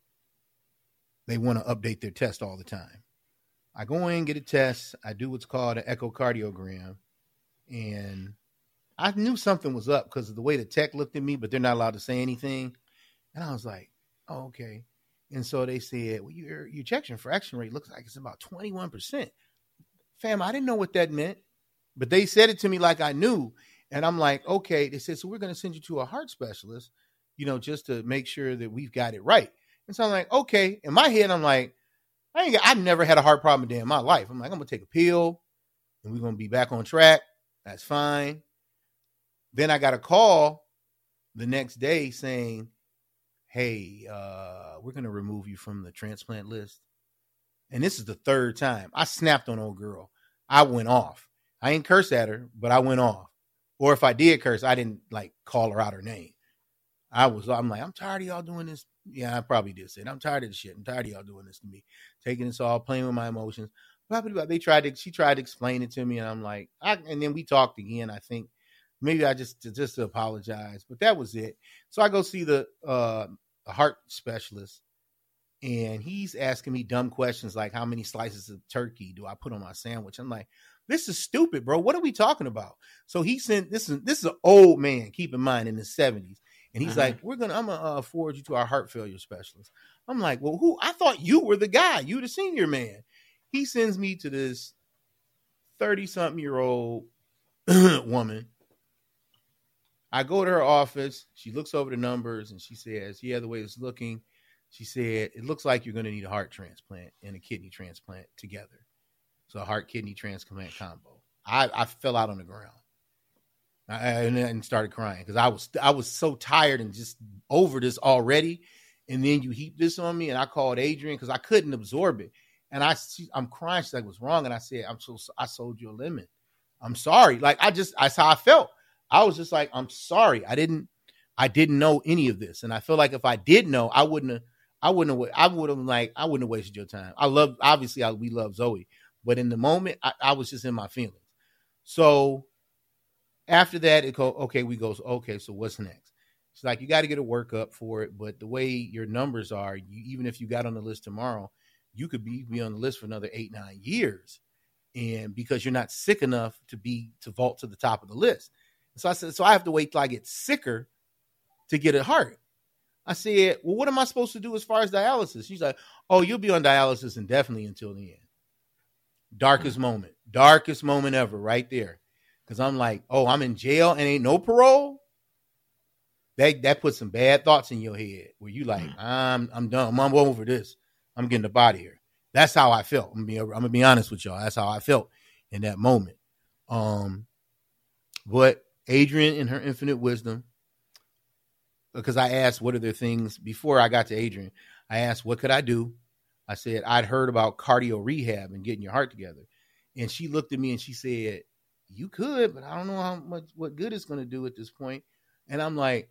they want to update their test all the time. I go in, get a test. I do what's called an echocardiogram. And I knew something was up because of the way the tech looked at me, but they're not allowed to say anything. And I was like, oh, okay. And so they said, well, your, your ejection fraction rate looks like it's about twenty-one percent. Fam, I didn't know what that meant, but they said it to me like I knew. And I'm like, okay. They said, so we're going to send you to a heart specialist, you know, just to make sure that we've got it right. And so I'm like, okay. In my head, I'm like, I ain't, I've never had a heart problem a day in my life. I'm like, I'm going to take a pill and we're going to be back on track. That's fine. Then I got a call the next day saying, hey, uh, we're going to remove you from the transplant list. And this is the third time. I snapped on old girl. I went off. I ain't cursed at her, but I went off. Or if I did curse, I didn't like call her out her name. I was, I'm like, I'm tired of y'all doing this. Yeah, I probably did say it. I'm tired of the shit. I'm tired of y'all doing this to me. Taking this all, playing with my emotions. They tried to, she tried to explain it to me. And I'm like, I, and then we talked again. I think maybe I just, just to apologize, but that was it. So I go see the, uh, a heart specialist. And he's asking me dumb questions like, how many slices of turkey do I put on my sandwich? I'm like, this is stupid, bro. What are we talking about? So he sent, this is this is an old man, keep in mind, in his seventies. And he's uh-huh. like, we're going to, I'm going to uh, forward you to our heart failure specialist. I'm like, well, who? I thought you were the guy. You the senior man. He sends me to this thirty-something-year-old woman. I go to her office. She looks over the numbers and she says, yeah, the way it's looking, she said, it looks like you're going to need a heart transplant and a kidney transplant together. So a heart kidney transplant combo. I, I fell out on the ground I, and then started crying because I was I was so tired and just over this already. And then you heap this on me, and I called Adrian because I couldn't absorb it. And I she, I'm crying. She's like, "What's wrong?" And I said, "I'm so I sold you a lemon. I'm sorry." Like I just that's how I felt. I was just like, "I'm sorry. I didn't I didn't know any of this." And I feel like if I did know, I wouldn't have. I wouldn't have, I would have like, I wouldn't have wasted your time. I love, obviously I, we love Zoe, but in the moment I, I was just in my feelings. So after that, it go, okay, we go, okay, so what's next? It's like, you got to get a workup for it. But the way your numbers are, you, even if you got on the list tomorrow, you could be, be on the list for another eight, nine years. And because you're not sick enough to be, to vault to the top of the list. So I said, so I have to wait till I get sicker to get a heart. I said, well, what am I supposed to do as far as dialysis? She's like, oh, you'll be on dialysis indefinitely until the end. Darkest mm-hmm. moment, darkest moment ever right there. Because I'm like, oh, I'm in jail and ain't no parole? That that puts some bad thoughts in your head where you like, I'm I'm done. I'm over this. I'm getting up out of here. That's how I felt. I'm, being, I'm going to be honest with y'all. That's how I felt in that moment. Um, But Adrian, in her infinite wisdom, because I asked, what are there things before I got to Adrian? I asked, what could I do? I said, I'd heard about cardio rehab and getting your heart together. And she looked at me and she said, you could, but I don't know how much, what good it's going to do at this point. And I'm like,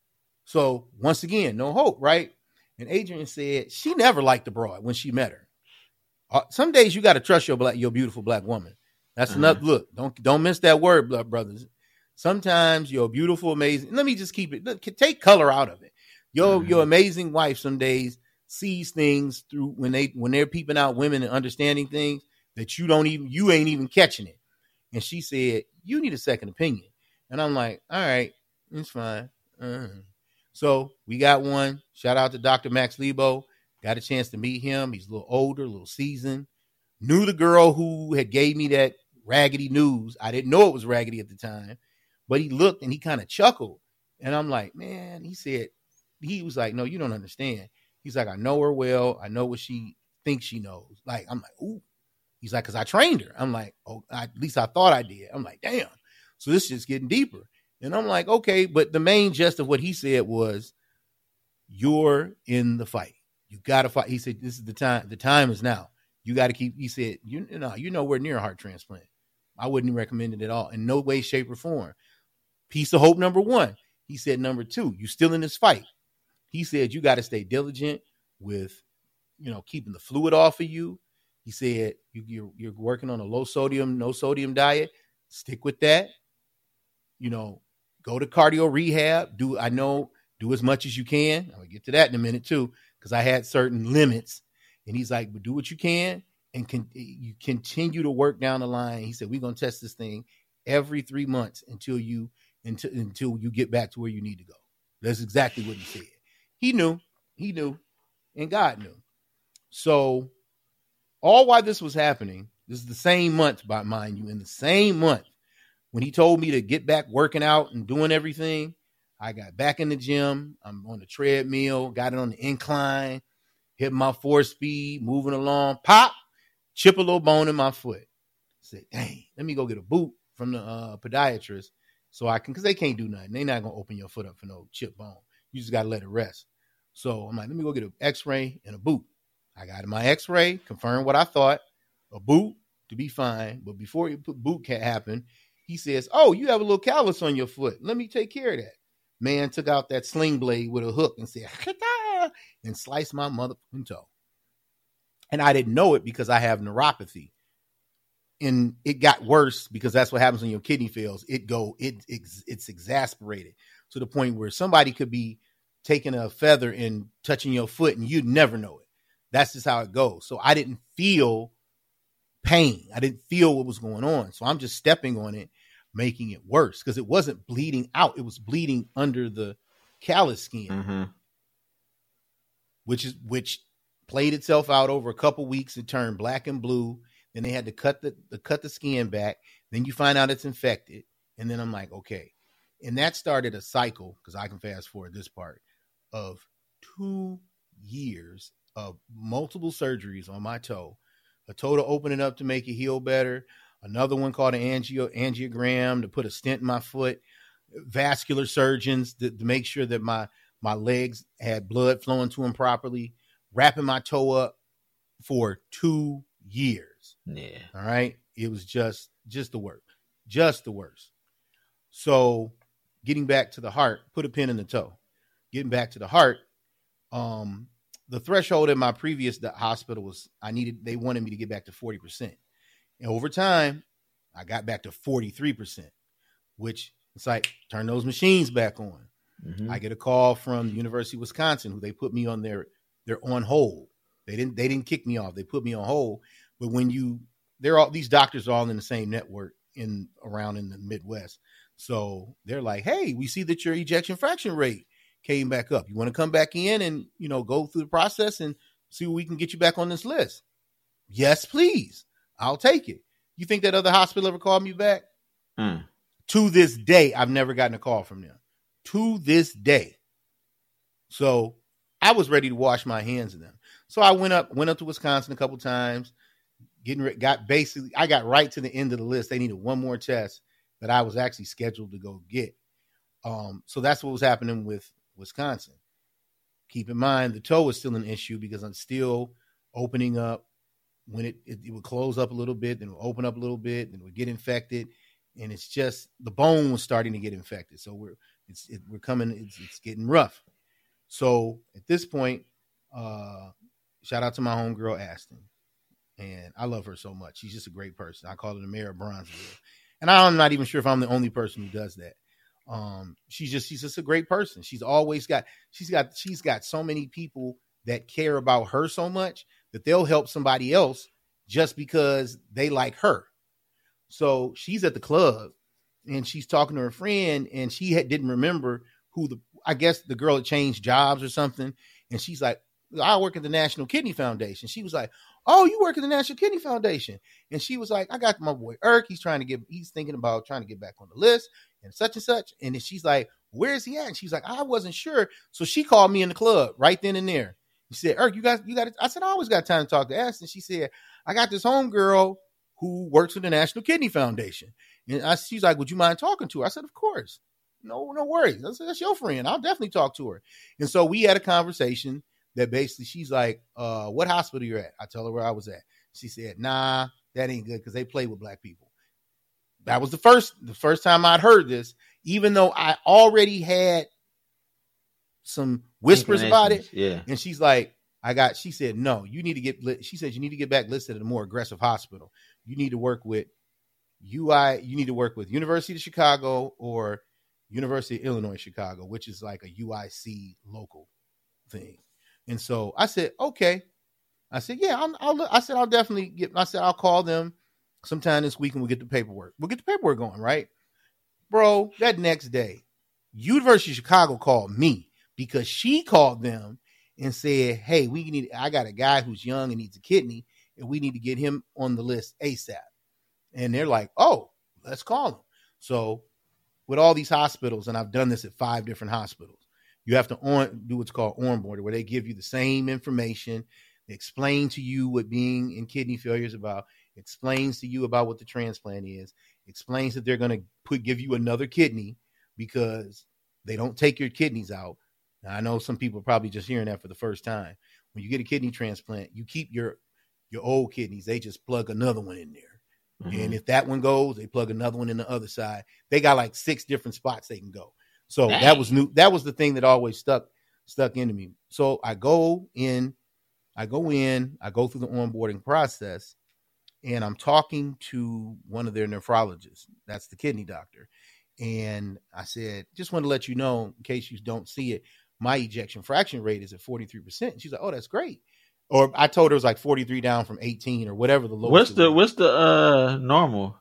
so once again, no hope, right? And Adrian said, she never liked the broad when she met her. Uh, some days you got to trust your black, your beautiful black woman. That's uh-huh. enough. Look, don't, don't miss that word, blood brothers. Sometimes your beautiful, amazing, let me just keep it, look, take color out of it. Your, mm-hmm. your amazing wife some days sees things through when they, when they're peeping out women and understanding things that you don't even, you ain't even catching it. And she said, you need a second opinion. And I'm like, all right, it's fine. Uh-huh. So we got one. Shout out to Doctor Max Lebo. Got a chance to meet him. He's a little older, a little seasoned. Knew the girl who had gave me that raggedy news. I didn't know it was raggedy at the time. But he looked and he kind of chuckled. And I'm like, man, he said, he was like, no, you don't understand. He's like, I know her well. I know what she thinks she knows. Like, I'm like, ooh. He's like, because I trained her. I'm like, oh, I, at least I thought I did. I'm like, damn. So this is getting deeper. And I'm like, okay. But the main gist of what he said was, you're in the fight. You got to fight. He said, this is the time. The time is now. You got to keep, he said, you know, you're nowhere near a heart transplant. I wouldn't recommend it at all in no way, shape, or form. Piece of hope, number one. He said, number two, you still in this fight. He said, you got to stay diligent with, you know, keeping the fluid off of you. He said, you, you're, you're working on a low sodium, no sodium diet. Stick with that. You know, go to cardio rehab. Do, I know, do as much as you can. I'll get to that in a minute too, because I had certain limits. And he's like, but do what you can and can, you continue to work down the line. He said, we're going to test this thing every three months until you, until, until you get back to where you need to go. That's exactly what he said. He knew, he knew, and God knew. So all while this was happening, this is the same month, by mind you, in the same month when he told me to get back working out and doing everything, I got back in the gym. I'm on the treadmill, got it on the incline, hit my four speed, moving along, pop, chip a little bone in my foot. I said, dang, let me go get a boot from the uh, podiatrist so I can, because they can't do nothing. They're not going to open your foot up for no chip bone. You just got to let it rest. So I'm like, let me go get an x-ray and a boot. I got my x-ray, confirmed what I thought, a boot to be fine. But before you put boot can't happen, he says, oh, you have a little callus on your foot. Let me take care of that. Man took out that sling blade with a hook and said, and sliced my motherfucking toe. And I didn't know it because I have neuropathy. And it got worse because that's what happens when your kidney fails. It go, it, it's, it's exasperated to the point where somebody could be taking a feather and touching your foot and you'd never know it. That's just how it goes. So I didn't feel pain. I didn't feel what was going on. So I'm just stepping on it, making it worse because it wasn't bleeding out. It was bleeding under the callus skin, Mm-hmm. which is, which played itself out over a couple weeks. It turned black and blue. Then they had to cut the, the cut the skin back. Then you find out it's infected. And then I'm like, okay. And that started a cycle, because I can fast forward this part, of two years of multiple surgeries on my toe. A toe to open it up to make it heal better. Another one called an angio, angiogram to put a stent in my foot. Vascular surgeons to, to make sure that my, my legs had blood flowing to them properly. Wrapping my toe up for two years. Yeah. All right. It was just, just the worst, just the worst. So getting back to the heart, put a pin in the toe, getting back to the heart. Um, the threshold in my previous hospital was, I needed, they wanted me to get back to forty percent. And over time, I got back to forty-three percent, which it's like, turn those machines back on. Mm-hmm. I get a call from the University of Wisconsin, who they put me on their, they're on hold. They didn't, they didn't kick me off. They put me on hold. But when you, they're all, these doctors are all in the same network in around in the Midwest. So they're like, hey, we see that your ejection fraction rate came back up. You want to come back in and, you know, go through the process and see what we can get you back on this list? Yes, please. I'll take it. You think that other hospital ever called me back? Mm. To this day, I've never gotten a call from them. To this day. So I was ready to wash my hands of them. So I went up, went up to Wisconsin a couple times, getting re- got basically, I got right to the end of the list. They needed one more test that I was actually scheduled to go get. Um, so that's what was happening with Wisconsin. Keep in mind, the toe is still an issue because I'm still opening up. When it, it, it would close up a little bit, then it would open up a little bit, then it would get infected. And it's just, the bone was starting to get infected. So we're, it's, it, we're coming, it's, it's getting rough. So at this point, uh, shout out to my homegirl, Aston. And I love her so much. She's just a great person. I call her the mayor of Bronzeville. And I'm not even sure if I'm the only person who does that. Um, she's just, she's just a great person. She's always got, she's got, she's got so many people that care about her so much that they'll help somebody else just because they like her. So she's at the club and she's talking to her friend and she had, didn't remember who the, I guess the girl had changed jobs or something. And she's like, I work at the National Kidney Foundation. She was like, oh, you work at the National Kidney Foundation. And she was like, I got my boy Irk. He's trying to get, he's thinking about trying to get back on the list and such and such. And then she's like, where is he at? And she's like, I wasn't sure. So she called me in the club right then and there. She said, Irk, you got, you got it. I said, I always got time to talk to Aston. She said, I got this homegirl who works with the National Kidney Foundation. And I, she's like, would you mind talking to her? I said, of course. No, no worries. I said, that's your friend. I'll definitely talk to her. And so we had a conversation that basically she's like, uh, what hospital you're at? I tell her where I was at. She said, nah, that ain't good because they play with black people. That was the first, the first time I'd heard this, even though I already had some whispers about it. Yeah. And she's like, I got, she said, no, you need to get, li-. she said, you need to get back listed at a more aggressive hospital. You need to work with U I, you need to work with University of Chicago or University of Illinois, Chicago, which is like a U I C local thing. And so I said, okay. I said, yeah, I'll, I'll, I said, I'll definitely get, I said, I'll call them sometime this week and we'll get the paperwork. We'll get the paperwork going, right? Bro, that next day, University of Chicago called me because she called them and said, hey, we need, I got a guy who's young and needs a kidney and we need to get him on the list ASAP. And they're like, oh, let's call him. So with all these hospitals, and I've done this at five different hospitals, you have to on, do what's called onboarding, where they give you the same information. They explain to you what being in kidney failure is about, explains to you about what the transplant is, explains that they're going to put give you another kidney because they don't take your kidneys out. Now, I know some people are probably just hearing that for the first time. when you get a kidney transplant, you keep your your old kidneys. They just plug another one in there. Mm-hmm. And if that one goes, they plug another one in the other side. They got like six different spots they can go. So Dang. that was new. That was the thing that always stuck stuck into me. So I go in, I go in, I go through the onboarding process, and I'm talking to one of their nephrologists. That's the kidney doctor. And I said, just want to let you know, in case you don't see it, my ejection fraction rate is at forty-three percent. And she's like, oh, that's great. Or I told her it was like forty-three down from eighteen or whatever the lowest. What's the was. what's the uh normal?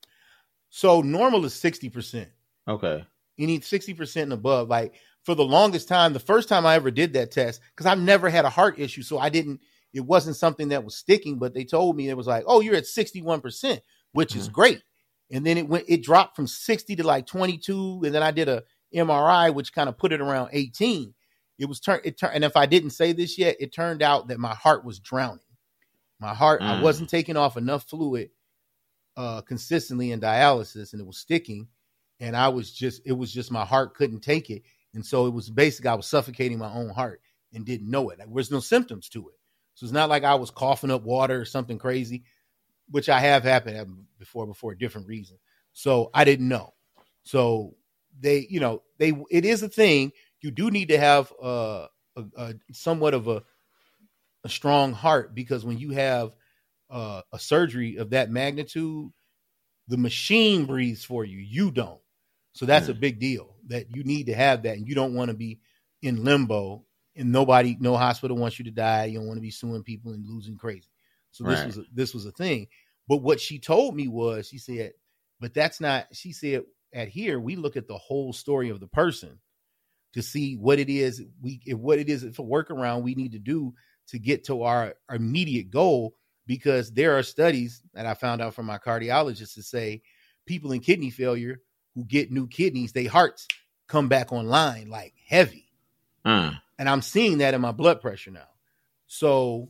So normal is sixty percent. Okay. You need sixty percent and above. Like for the longest time, the first time I ever did that test, because I've never had a heart issue. So I didn't, it wasn't something that was sticking, but they told me it was like, oh, you're at sixty-one percent, which mm-hmm. is great. And then it went, it dropped from sixty to like twenty-two. And then I did a M R I, which kind of put it around eighteen. It was turned, it turned, and if I didn't say this yet, it turned out that my heart was drowning. My heart, mm. I wasn't taking off enough fluid uh, consistently in dialysis, and it was sticking. And I was just, it was just my heart couldn't take it. And so it was basically, I was suffocating my own heart and didn't know it. Like, there was no symptoms to it. So it's not like I was coughing up water or something crazy, which I have happened before, before a different reason. So I didn't know. So they, you know, they, it is a thing. You do need to have uh, a, a somewhat of a, a strong heart, because when you have uh, a surgery of that magnitude, the machine breathes for you. You don't. So that's mm. a big deal, that you need to have that. And you don't want to be in limbo, and nobody, no hospital wants you to die. You don't want to be suing people and losing crazy. So this right. was, a, this was a thing. But what she told me was, she said, but that's not, she said, at here, we look at the whole story of the person to see what it is we, what it is, it's a workaround we need to do to get to our, our immediate goal. Because there are studies that I found out from my cardiologist to say people in kidney failure who get new kidneys, their hearts come back online like heavy. Mm. And I'm seeing that in my blood pressure now. So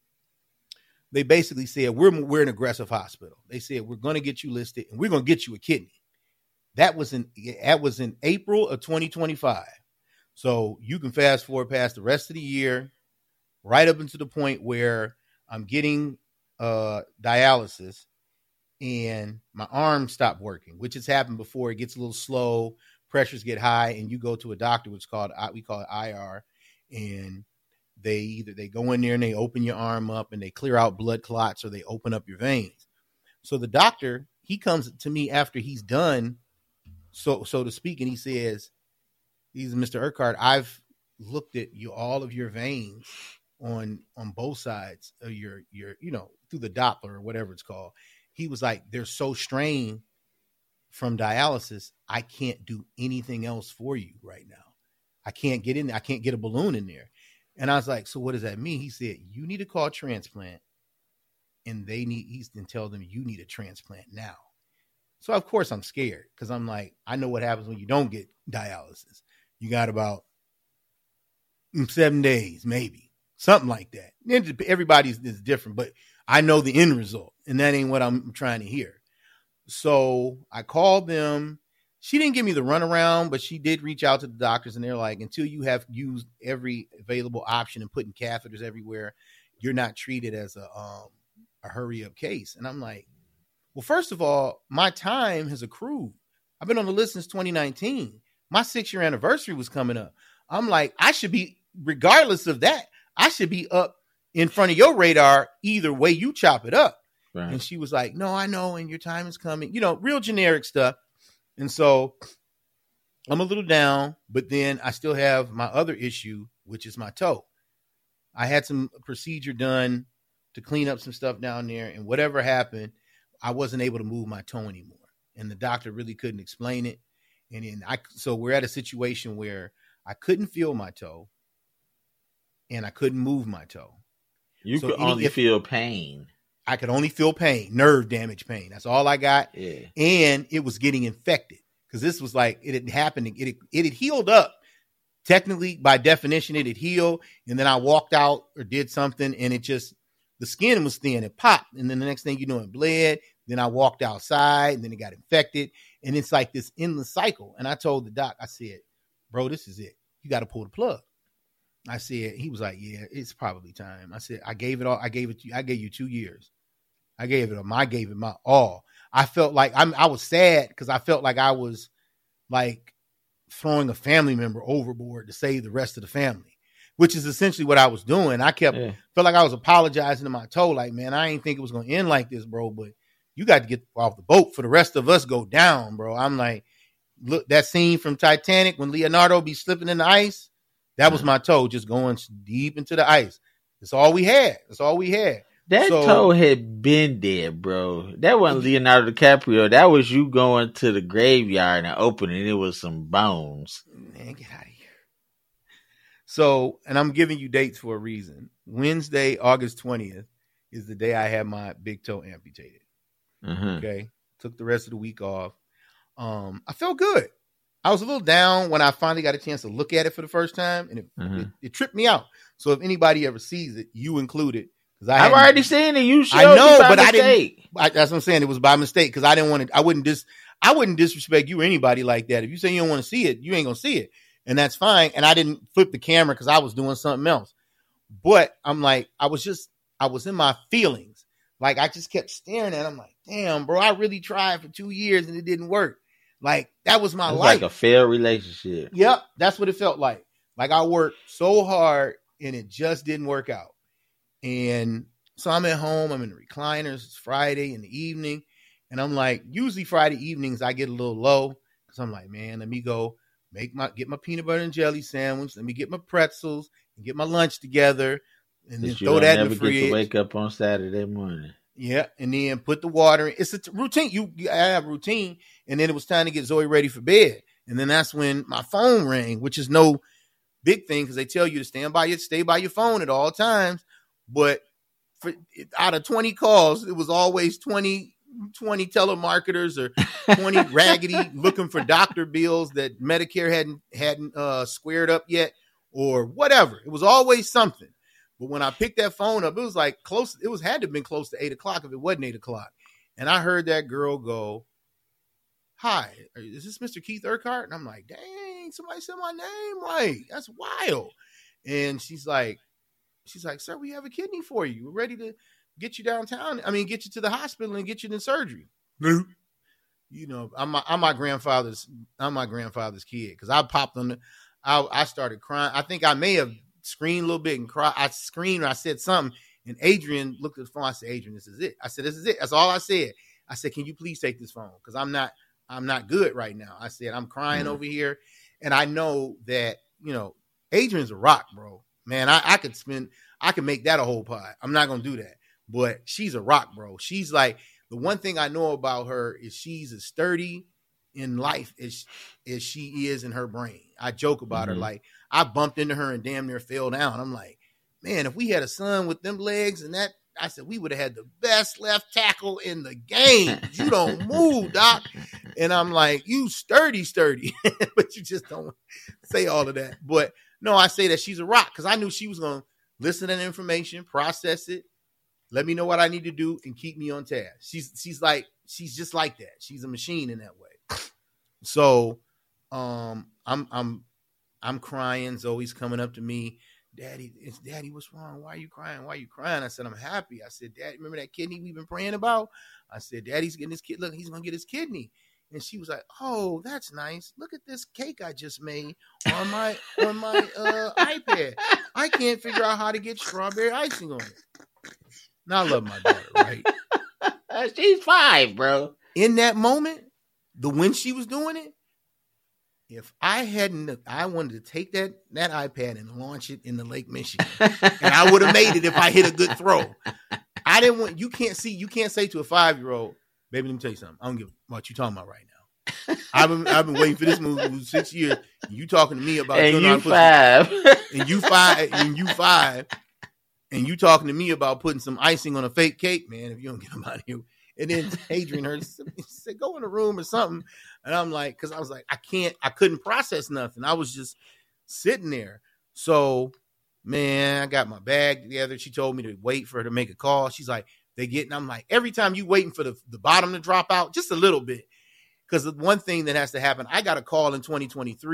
they basically said, we're, we're an aggressive hospital. They said, we're going to get you listed and we're going to get you a kidney. That was in, that was in April of twenty twenty-five. So you can fast forward past the rest of the year, right up into the point where I'm getting uh, dialysis and my arm stopped working, which has happened before. It gets a little slow, pressures get high, and you go to a doctor, which is called, we call it I R, and they either they go in there and they open your arm up and they clear out blood clots, or they open up your veins. So the doctor, he comes to me after he's done, so so to speak, and he says, he's Mister Urquhart, I've looked at you, all of your veins on on both sides of your your you know through the Doppler or whatever it's called. He was like, they're so strained from dialysis, I can't do anything else for you right now. I can't get in there. I can't get a balloon in there. And I was like, so what does that mean? He said, you need to call transplant, and they need he's and tell them you need a transplant now. So of course I'm scared, because I'm like, I know what happens when you don't get dialysis. You got about seven days, maybe. Something like that. Everybody's is different, but I know the end result, and that ain't what I'm trying to hear. So I called them. She didn't give me the runaround, but she did reach out to the doctors, and they're like, until you have used every available option and putting catheters everywhere, you're not treated as a um, a hurry up case. And I'm like, well, first of all, my time has accrued. I've been on the list since twenty nineteen. My six year anniversary was coming up. I'm like, I should be, regardless of that, I should be up in front of your radar either way you chop it up. Right. And she was like, no, I know. And your time is coming, you know, real generic stuff. And so I'm a little down, but then I still have my other issue, which is my toe. I had some procedure done to clean up some stuff down there, and whatever happened, I wasn't able to move my toe anymore. And the doctor really couldn't explain it. And then I, so we're at a situation where I couldn't feel my toe and I couldn't move my toe. You so could any, only if, feel pain. I could only feel pain, nerve damage pain. That's all I got. Yeah. And it was getting infected, because this was like, it had happened. It, it had healed up. Technically, by definition, it had healed. And then I walked out or did something, and it just, the skin was thin. It popped. And then the next thing you know, it bled. Then I walked outside, and then it got infected. And it's like this endless cycle. And I told the doc, I said, bro, this is it. You got to pull the plug. I said, he was like, yeah, it's probably time. I said, I gave it all. I gave it to you. I gave you two years. I gave it, I gave it my all. I felt like I'm, I was sad because I felt like I was like throwing a family member overboard to save the rest of the family, which is essentially what I was doing. I kept, yeah. felt like I was apologizing to my toe. Like, man, I ain't think it was going to end like this, bro, but you got to get off the boat for the rest of us go down, bro. I'm like, look, that scene from Titanic when Leonardo be slipping in the ice, that was my toe just going deep into the ice. That's all we had. That's all we had. That so, toe had been there, bro. That wasn't Leonardo DiCaprio. That was you going to the graveyard and opening it with some bones. Man, get out of here. So, and I'm giving you dates for a reason. Wednesday, August twentieth is the day I had my big toe amputated. Mm-hmm. Okay. Took the rest of the week off. Um, I felt good. I was a little down when I finally got a chance to look at it for the first time, and it, mm-hmm. it, it tripped me out. So if anybody ever sees it, you included. I've already seen it. You showed I know, but mistake. I didn't. I, that's what I'm saying. It was by mistake because I didn't want to. I wouldn't dis. I wouldn't disrespect you or anybody like that. If you say you don't want to see it, you ain't gonna see it, and that's fine. And I didn't flip the camera because I was doing something else. But I'm like, I was just, I was in my feelings. Like I just kept staring at it. I'm like, damn, bro, I really tried for two years and it didn't work. Like that was my it's life. Like a failed relationship. Yep, that's what it felt like. Like I worked so hard and it just didn't work out. And so I'm at home. I'm in the recliners. It's Friday in the evening, and I'm like, usually Friday evenings I get a little low because I'm like, man, let me go make my get my peanut butter and jelly sandwich. Let me get my pretzels and get my lunch together, and then throw that in the fridge. Get to wake up on Saturday morning. Yeah, and then put the water in. It's a t- routine. You, you I have a routine, and then it was time to get Zoe ready for bed, and then that's when my phone rang, which is no big thing because they tell you to stand by your stay by your phone at all times. But for out of twenty calls, it was always twenty, twenty telemarketers or twenty raggedy looking for doctor bills that Medicare hadn't hadn't uh, squared up yet, or whatever. It was always something. But when I picked that phone up, it was like close. It was had to have been close to eight o'clock if it wasn't eight o'clock. And I heard that girl go, "Hi, is this Mister Keith Urquhart?" And I'm like, "Dang, somebody said my name right. That's wild." And she's like, she's like, "Sir, we have a kidney for you. We're ready to get you downtown. I mean, get you to the hospital and get you in surgery." You know, I'm my, I'm my grandfather's. I'm my grandfather's kid because I popped on the. I I started crying. I think I may have screamed a little bit and cry. I screamed. I said something, and Adrian looked at the phone. I said, "Adrian, this is it." I said, "This is it." That's all I said. I said, "Can you please take this phone? Because I'm not, I'm not good right now." I said, "I'm crying mm-hmm. over here," and I know that you know Adrian's a rock, bro. Man, I, I could spend, I could make that a whole pod. I'm not gonna do that, but she's a rock, bro. She's like the one thing I know about her is she's as sturdy in life as as she is in her brain. I joke about mm-hmm. her like. I bumped into her and damn near fell down. I'm like, man, if we had a son with them legs and that, I said, we would have had the best left tackle in the game. You don't move, doc. And I'm like, you sturdy, sturdy. But you just don't say all of that. But no, I say that she's a rock because I knew she was going to listen to the information, process it, let me know what I need to do, and keep me on task. She's she's like, she's just like that. She's a machine in that way. So um, I'm I'm I'm crying. Zoe's coming up to me. Daddy, it's Daddy, what's wrong? Why are you crying? Why are you crying? I said, I'm happy. I said, Daddy, remember that kidney we've been praying about? I said, Daddy's getting his kid. Look, he's going to get his kidney. And she was like, oh, that's nice. Look at this cake I just made on my on my uh, iPad. I can't figure out how to get strawberry icing on it. Now I love my daughter, right? She's five, bro. In that moment, the when she was doing it, if I hadn't, I wanted to take that, that iPad and launch it in the Lake Michigan. And I would have made it if I hit a good throw. I didn't want, you can't see, you can't say to a five-year-old, baby, let me tell you something. I don't give what you're talking about right now. I've been, I've been waiting for this movie for six years. And you talking to me about, and you five. and you five, and you five, and you talking to me about putting some icing on a fake cake, man, if you don't get them out of here. And then Adrian heard said, go in the room or something. And I'm like, because I was like, I can't, I couldn't process nothing. I was just sitting there. So, man, I got my bag together. She told me to wait for her to make a call. She's like, they get, and I'm like, every time you waiting for the, the bottom to drop out, just a little bit. Because the one thing that has to happen, I got a call in twenty twenty-three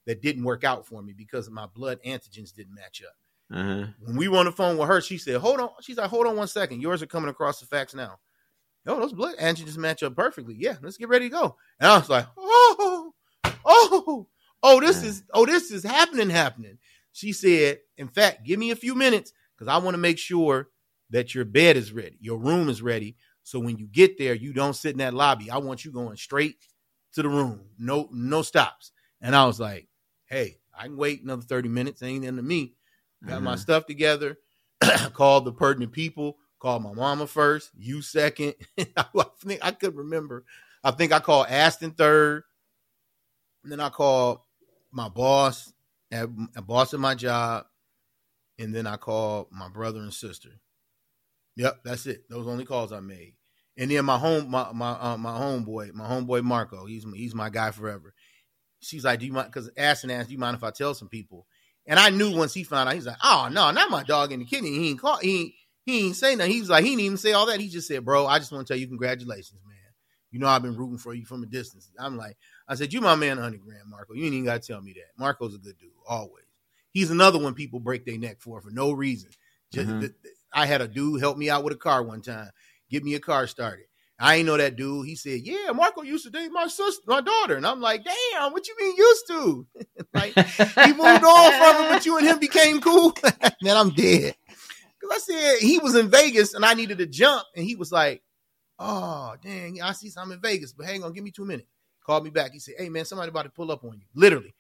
that didn't work out for me because my blood antigens didn't match up. Uh-huh. When we were on the phone with her, she said, hold on. She's like, hold on one second. Yours are coming across the fax now. Oh, those blood antigens match up perfectly. Yeah, let's get ready to go. And I was like, oh, oh, oh, this is, oh, this is happening, happening. She said, in fact, give me a few minutes because I want to make sure that your bed is ready. Your room is ready. So when you get there, you don't sit in that lobby. I want you going straight to the room. No, no stops. And I was like, hey, I can wait another thirty minutes. Ain't into me. Got my Uh-huh. stuff together. Called the pertinent people. Called my mama first. You second. I think I could remember. I think I called Aston third. And then I called my boss, at, a boss at my job. And then I called my brother and sister. Yep, that's it. Those only calls I made. And then my home, my my uh, my homeboy, my homeboy Marco. He's he's my guy forever. She's like, do you mind? Because Aston asked, do you mind if I tell some people? And I knew once he found out, he's like, oh no, not my dog in the kidney. He ain't call. He ain't, he ain't say nothing. He was like, he didn't even say all that. He just said, bro, I just want to tell you congratulations, man. You know I've been rooting for you from a distance. I'm like, I said, you my man, one hundred grand, Marco. You ain't even got to tell me that. Marco's a good dude, always. He's another one people break their neck for for no reason. Just Mhm. th- th- I had a dude help me out with a car one time, get me a car started. I ain't know that dude. He said, yeah, Marco used to date my sister, my daughter. And I'm like, damn, what you mean used to? Like, he moved on from it, but you and him became cool. Man, I'm dead. Because I said he was in Vegas and I needed to jump. And he was like, oh, dang, I see something in Vegas, but hang on, give me two minutes. Called me back. He said, hey, man, somebody about to pull up on you. Literally.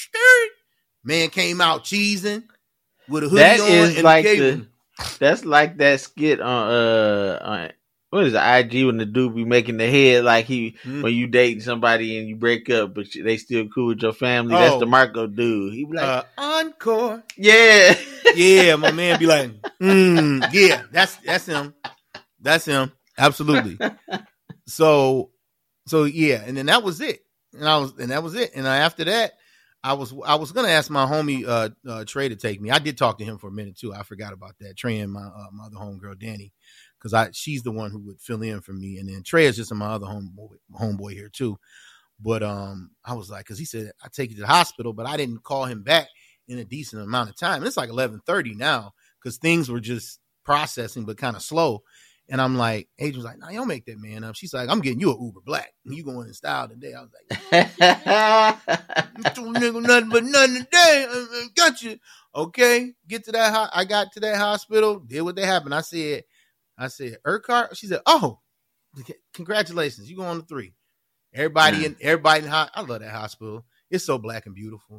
Man came out cheesing with a hoodie That on is and like a the, that's like that skit on uh on what is it, I G when the dude be making the head like he Mhm. when you dating somebody and you break up but you- they still cool with your family. That's Oh. the Marco dude. He be like, uh, encore. yeah, Yeah, my man be like, mm, yeah, that's that's him. That's him. Absolutely. So, so yeah, and then that was it. And I was, and that was it. And after that, I was, I was gonna ask my homie uh, uh, Trey to take me. I did talk to him for a minute too. I forgot about that. Trey and my uh, my other homegirl Danny, because I she's the one who would fill in for me. And then Trey is just my other homeboy, homeboy here too. But um, I was like, because he said I take you to the hospital, but I didn't call him back in a decent amount of time. And it's like eleven thirty now because things were just processing, but kind of slow. And I'm like, Adrian's like, no, nah, you don't make that man up. She's like, I'm getting you an Uber Black. You going in style today. I was like, don't nigga nothing but nothing today. I got you. Okay. Get to that. Ho- I got to that hospital. Did what they happened. I said, I said, Urquhart. She said, oh, congratulations. You go on to three. Everybody Yeah. in everybody in ho- I love that hospital. It's so black and beautiful.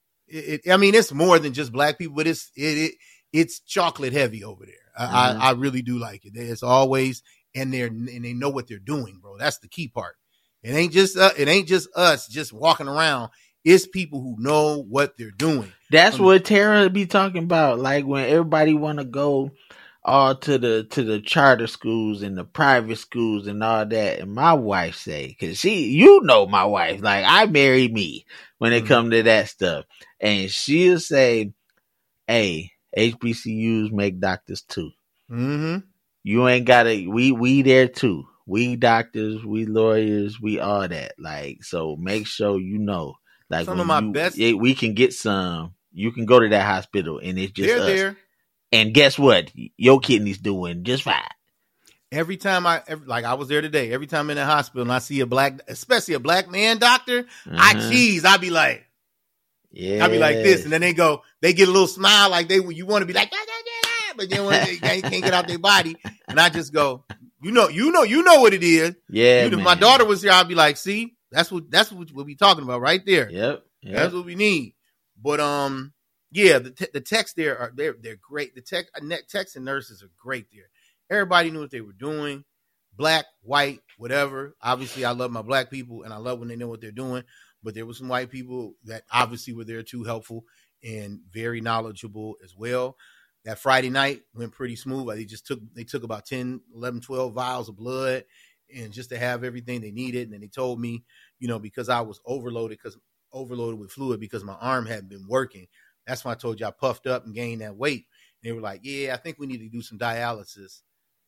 It, it, I mean, it's more than just black people, but it's it, it it's chocolate heavy over there. I, Mhm. I, I really do like it. It's always and they're and they know what they're doing, bro. That's the key part. It ain't just uh, it ain't just us just walking around. It's people who know what they're doing. That's Um, what Tara be talking about. Like when everybody want to go all to the to the charter schools and the private schools and all that, and my wife say, because she, you know, my wife, like I married me when it Mhm. come to that stuff, and she'll say, "Hey, H B C Us make doctors too. Mm-hmm. You ain't gotta. We we there too. We doctors, we lawyers, we all that. Like so, make sure you know." Like Some when of my you, best- yeah, we can get some. You can go to that hospital and it's just They're us. there. And guess what? Your kidney's doing just fine. Every time I, every, like I was there today, every time I'm in the hospital and I see a black, especially a black man doctor, I Uh-huh. cheese. I be like, Yeah. I be like this. And then they go, they get a little smile like they, you want to be like, "Da, da, da, da," but then when they can't, can't get out their body. And I just go, you know, you know, you know what it is. Yeah. You- if man. my daughter was here, I'd be like, see, that's what, that's what we'll be talking about right there. Yep. yep. That's what we need. But um, yeah, the te- the techs there are they're they're great. The tech uh, net techs and nurses are great there. Everybody knew what they were doing. Black, white, whatever. Obviously, I love my black people, and I love when they know what they're doing. But there were some white people that obviously were there too, helpful and very knowledgeable as well. That Friday night went pretty smooth. They just took they took about ten, eleven, twelve vials of blood, and just to have everything they needed. And then they told me, you know, because I was overloaded, because overloaded with fluid because my arm hadn't been working. That's why I told you I puffed up and gained that weight. They were like, yeah, I think we need to do some dialysis.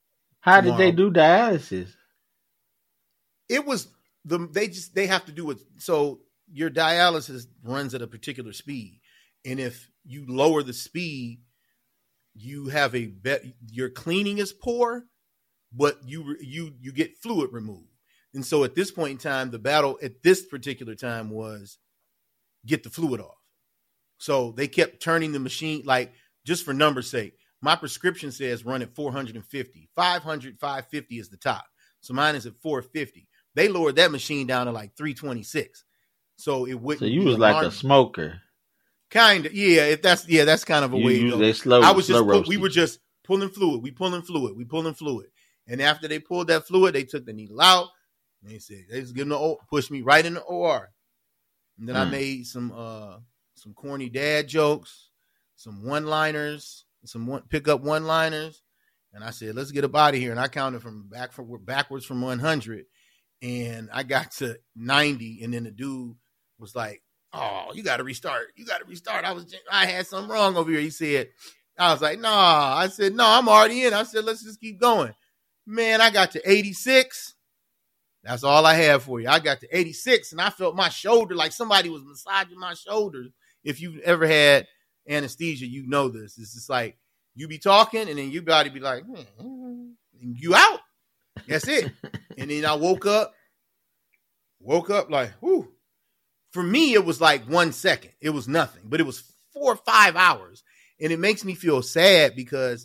How did they tomorrow. do dialysis? It was the they just they have to do it. So your dialysis runs at a particular speed. And if you lower the speed, you have a bet your cleaning is poor, but you you you get fluid removed. And so at this point in time, the battle at this particular time was get the fluid off. So they kept turning the machine, like, just for numbers' sake. My prescription says run at four hundred fifty. five hundred, five fifty is the top. So mine is at four fifty. They lowered that machine down to like three twenty-six. So it wouldn't. So you was like a smoker. Kind of, yeah. If that's yeah, that's kind of a you, way you, to go. They slow, I was slow just roasted. we were just pulling fluid. We pulling fluid. We pulling fluid. And after they pulled that fluid, they took the needle out. And they said they was giving the o, pushed me right in the O R. And then mm. I made some uh some corny dad jokes, some one liners, some one pick up one liners, and I said, let's get up out of here. And I counted from back for backwards from one hundred. And I got to ninety, and then the dude was like, "Oh, you got to restart. You got to restart." I was, I had something wrong over here. He said, "I was like, nah." I said, "No, I'm already in." I said, "Let's just keep going." Man, I got to eighty-six. That's all I have for you. I got to eighty-six, and I felt my shoulder like somebody was massaging my shoulders. If you've ever had anesthesia, you know this. It's just like you be talking, and then your body be like, hmm, and you out. That's it. And then I woke up, woke up like, whoo. For me, it was like one second. It was nothing, but it was four or five hours. And it makes me feel sad because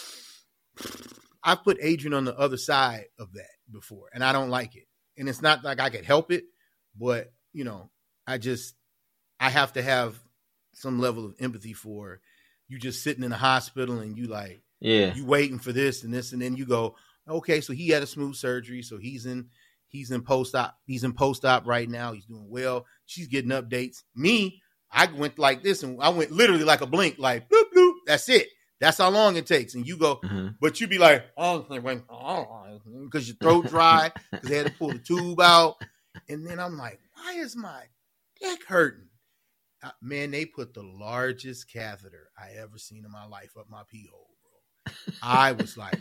I put Adrian on the other side of that before, and I don't like it. And it's not like I could help it, but, you know, I just, I have to have some level of empathy for you just sitting in a hospital and you like, yeah, you waiting for this and this, and then you go, okay, so he had a smooth surgery, so he's in he's in post-op, he's in post-op right now, he's doing well, she's getting updates. Me, I went like this, and I went literally like a blink, like bloop, bloop, that's it. That's how long it takes. And you go, mm-hmm. but you be like, oh, because your throat dry, because they had to pull the tube out. And then I'm like, why is my dick hurting? Uh, man, they put the largest catheter I ever seen in my life up my pee hole. I was like,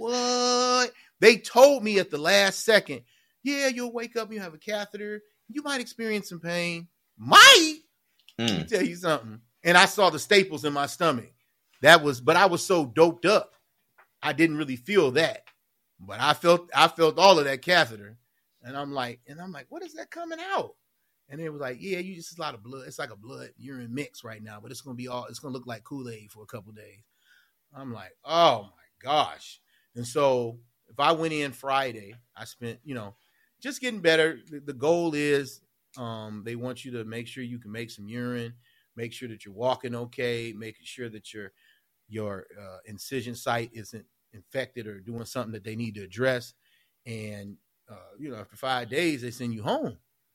what? They told me at the last second, yeah, you'll wake up, you have a catheter, you might experience some pain. Might? Mm. Let me tell you something. And I saw the staples in my stomach. That was, but I was so doped up, I didn't really feel that. But I felt, I felt all of that catheter. And I'm like, and I'm like, what is that coming out? And it was like, yeah, you just a lot of blood. It's like a blood urine mix right now, but it's gonna be all, it's gonna look like Kool-Aid for a couple of days. I'm like, oh my gosh. And so if I went in Friday, I spent, you know, just getting better. The, the goal is um, they want you to make sure you can make some urine, make sure that you're walking okay, making sure that your your uh, incision site isn't infected or doing something that they need to address. And, uh, you know, after five days, they send you home.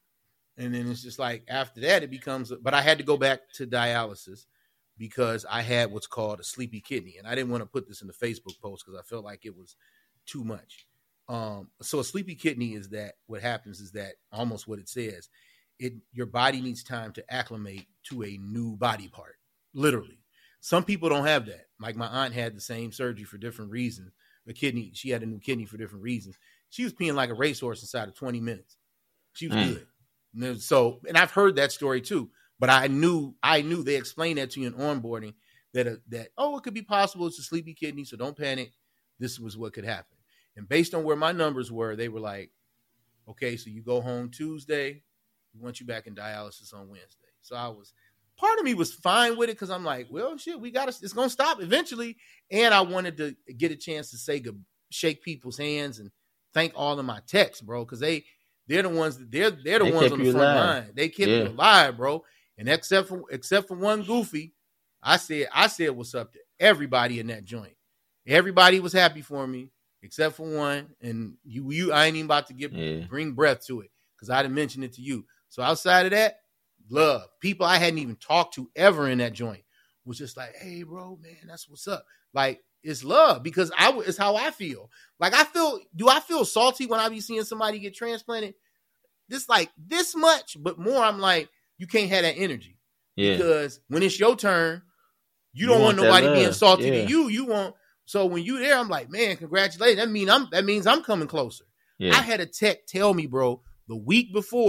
And then it's just like after that, it becomes, but I had to go back to dialysis because I had what's called a sleepy kidney. And I didn't want to put this in the Facebook post because I felt like it was too much. Um, so a sleepy kidney is that what happens is that almost what it says, it your body needs time to acclimate to a new body part, literally. Some people don't have that. Like my aunt had the same surgery for different reasons. The kidney, she had a new kidney for different reasons. She was peeing like a racehorse inside of twenty minutes. She was mm. good. And so, and I've heard that story too. But I knew, I knew they explained that to you in onboarding that, uh, that, oh, it could be possible. It's a sleepy kidney. So don't panic. This was what could happen. And based on where my numbers were, they were like, okay, so you go home Tuesday. We want you back in dialysis on Wednesday. So I was, part of me was fine with it. Cause I'm like, well, shit, we got to, it's going to stop eventually. And I wanted to get a chance to say, good, shake people's hands and thank all of my techs, bro. Cause they, they're the ones that they're, they're the they ones on the front alive. line. They kept yeah. me alive, bro. And except for, except for one goofy, I said, I said, what's up to everybody in that joint. Everybody was happy for me except for one. And you, you, I ain't even about to give, yeah. bring breath to it. Cause I didn't mention it to you. So outside of that, love. People I hadn't even talked to ever in that joint was just like, hey, bro, man, that's what's up. Like, it's love because I it's how I feel. Like, I feel, do I feel salty when I be seeing somebody get transplanted? This like this much, but more, I'm like, you can't have that energy. Yeah. Because when it's your turn, you don't you want, want nobody being salty yeah. to you. You want, so when you there, I'm like, man, congratulations. That mean I'm that means I'm coming closer. Yeah. I had a tech tell me, bro, the week before,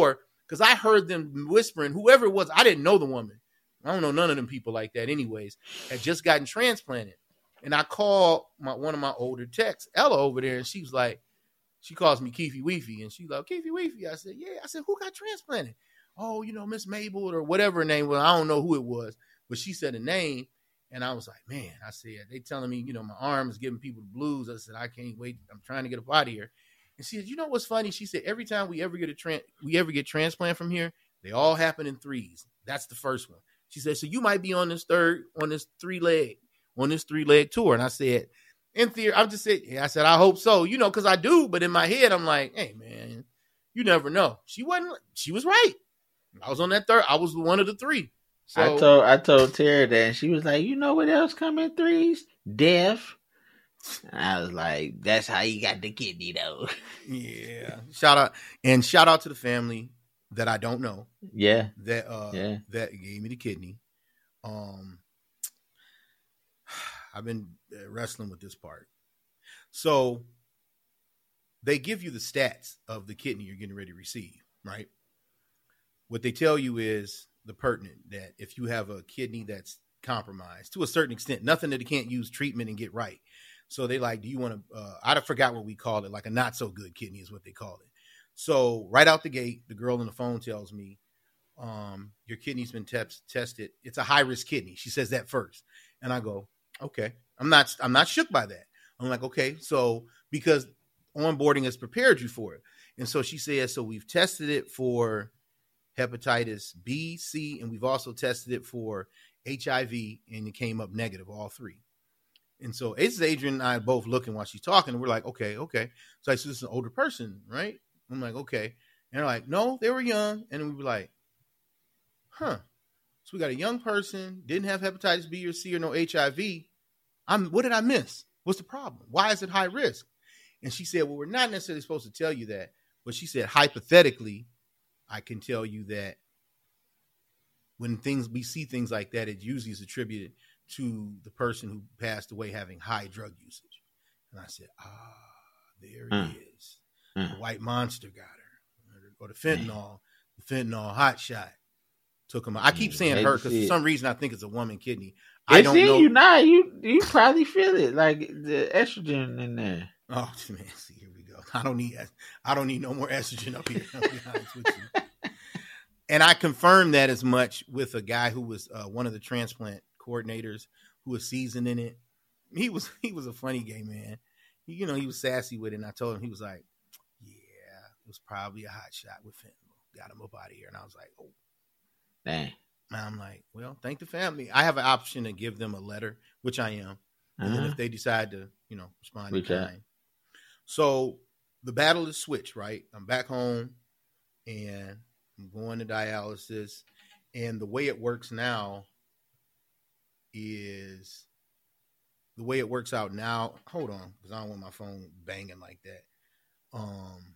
because I heard them whispering, whoever it was, I didn't know the woman. I don't know none of them people like that anyways, had just gotten transplanted. And I called my one of my older techs, Ella, over there, and she was like, she calls me Keefy Weefy, and she's like, Keefy Weefy. I said, yeah. I said, who got transplanted? Oh, you know, Miss Mabel or whatever her name was. I don't know who it was, but she said a name, and I was like, man, I said, they telling me, you know, my arm is giving people the blues. I said, I can't wait. I'm trying to get up out of here. And she said, you know what's funny? She said, every time we ever get a tran- we ever get transplant from here, they all happen in threes. That's the first one. She said, so you might be on this third, on this three leg, on this three leg tour. And I said, in theory, I just said, yeah, I said, I hope so, you know, because I do. But in my head, I'm like, hey, man, you never know. She wasn't, she was right. I was on that third. I was one of the three. So I told I told Tara that, and she was like, you know what else come in threes? Death. And I was like, that's how you got the kidney, though. Yeah. Shout out. And shout out to the family that I don't know. Yeah. That uh yeah. that gave me the kidney. Um I've been wrestling with this part. So they give you the stats of the kidney you're getting ready to receive, right? What they tell you is the pertinent, that if you have a kidney that's compromised to a certain extent, nothing that it can't use treatment and get right. So they like, do you want to, uh, I forgot what we call it, like a not so good kidney is what they call it. So right out the gate, the girl on the phone tells me, um, your kidney's been te- tested. It's a high risk kidney. She says that first. And I go, okay, I'm not, I'm not shook by that. I'm like, okay, so because onboarding has prepared you for it. And so she says, so we've tested it for hepatitis B, C, and we've also tested it for H I V, and it came up negative, all three. And so it's Adrian and I both looking while she's talking, and we're like, okay, okay. So I said, this is an older person, right? I'm like, okay. And they're like, no, they were young. And then we were like, huh. So we got a young person, didn't have hepatitis B or C or no H I V. I'm, what did I miss? What's the problem? Why is it high risk? And she said, well, we're not necessarily supposed to tell you that. But she said, hypothetically, I can tell you that when things, we see things like that, it usually is attributed to the person who passed away having high drug usage. And I said, ah, there mm. it is. Mm. The white monster got her. Or the fentanyl, mm. the fentanyl hot shot took him. I keep saying her because for some reason I think it's a woman kidney. I don't know. You not. You you probably feel it, like the estrogen in there. Oh man, see, here we go. I don't need I don't need no more estrogen up here. I'll be honest with you. And I confirmed that as much with a guy who was uh, one of the transplant coordinators who was seasoned in it. He was he was a funny gay man. He, you know, he was sassy with it. And I told him, he was like, yeah, it was probably a hot shot with fentanyl. Got him up out of here. And I was like, oh. Dang. And I'm like, well, thank the family. I have an option to give them a letter, which I am. And uh-huh. then if they decide to, you know, respond in kind. So the battle is switched, right? I'm back home and I'm going to dialysis. And the way it works now is the way it works out now. Hold on, because I don't want my phone banging like that. Um,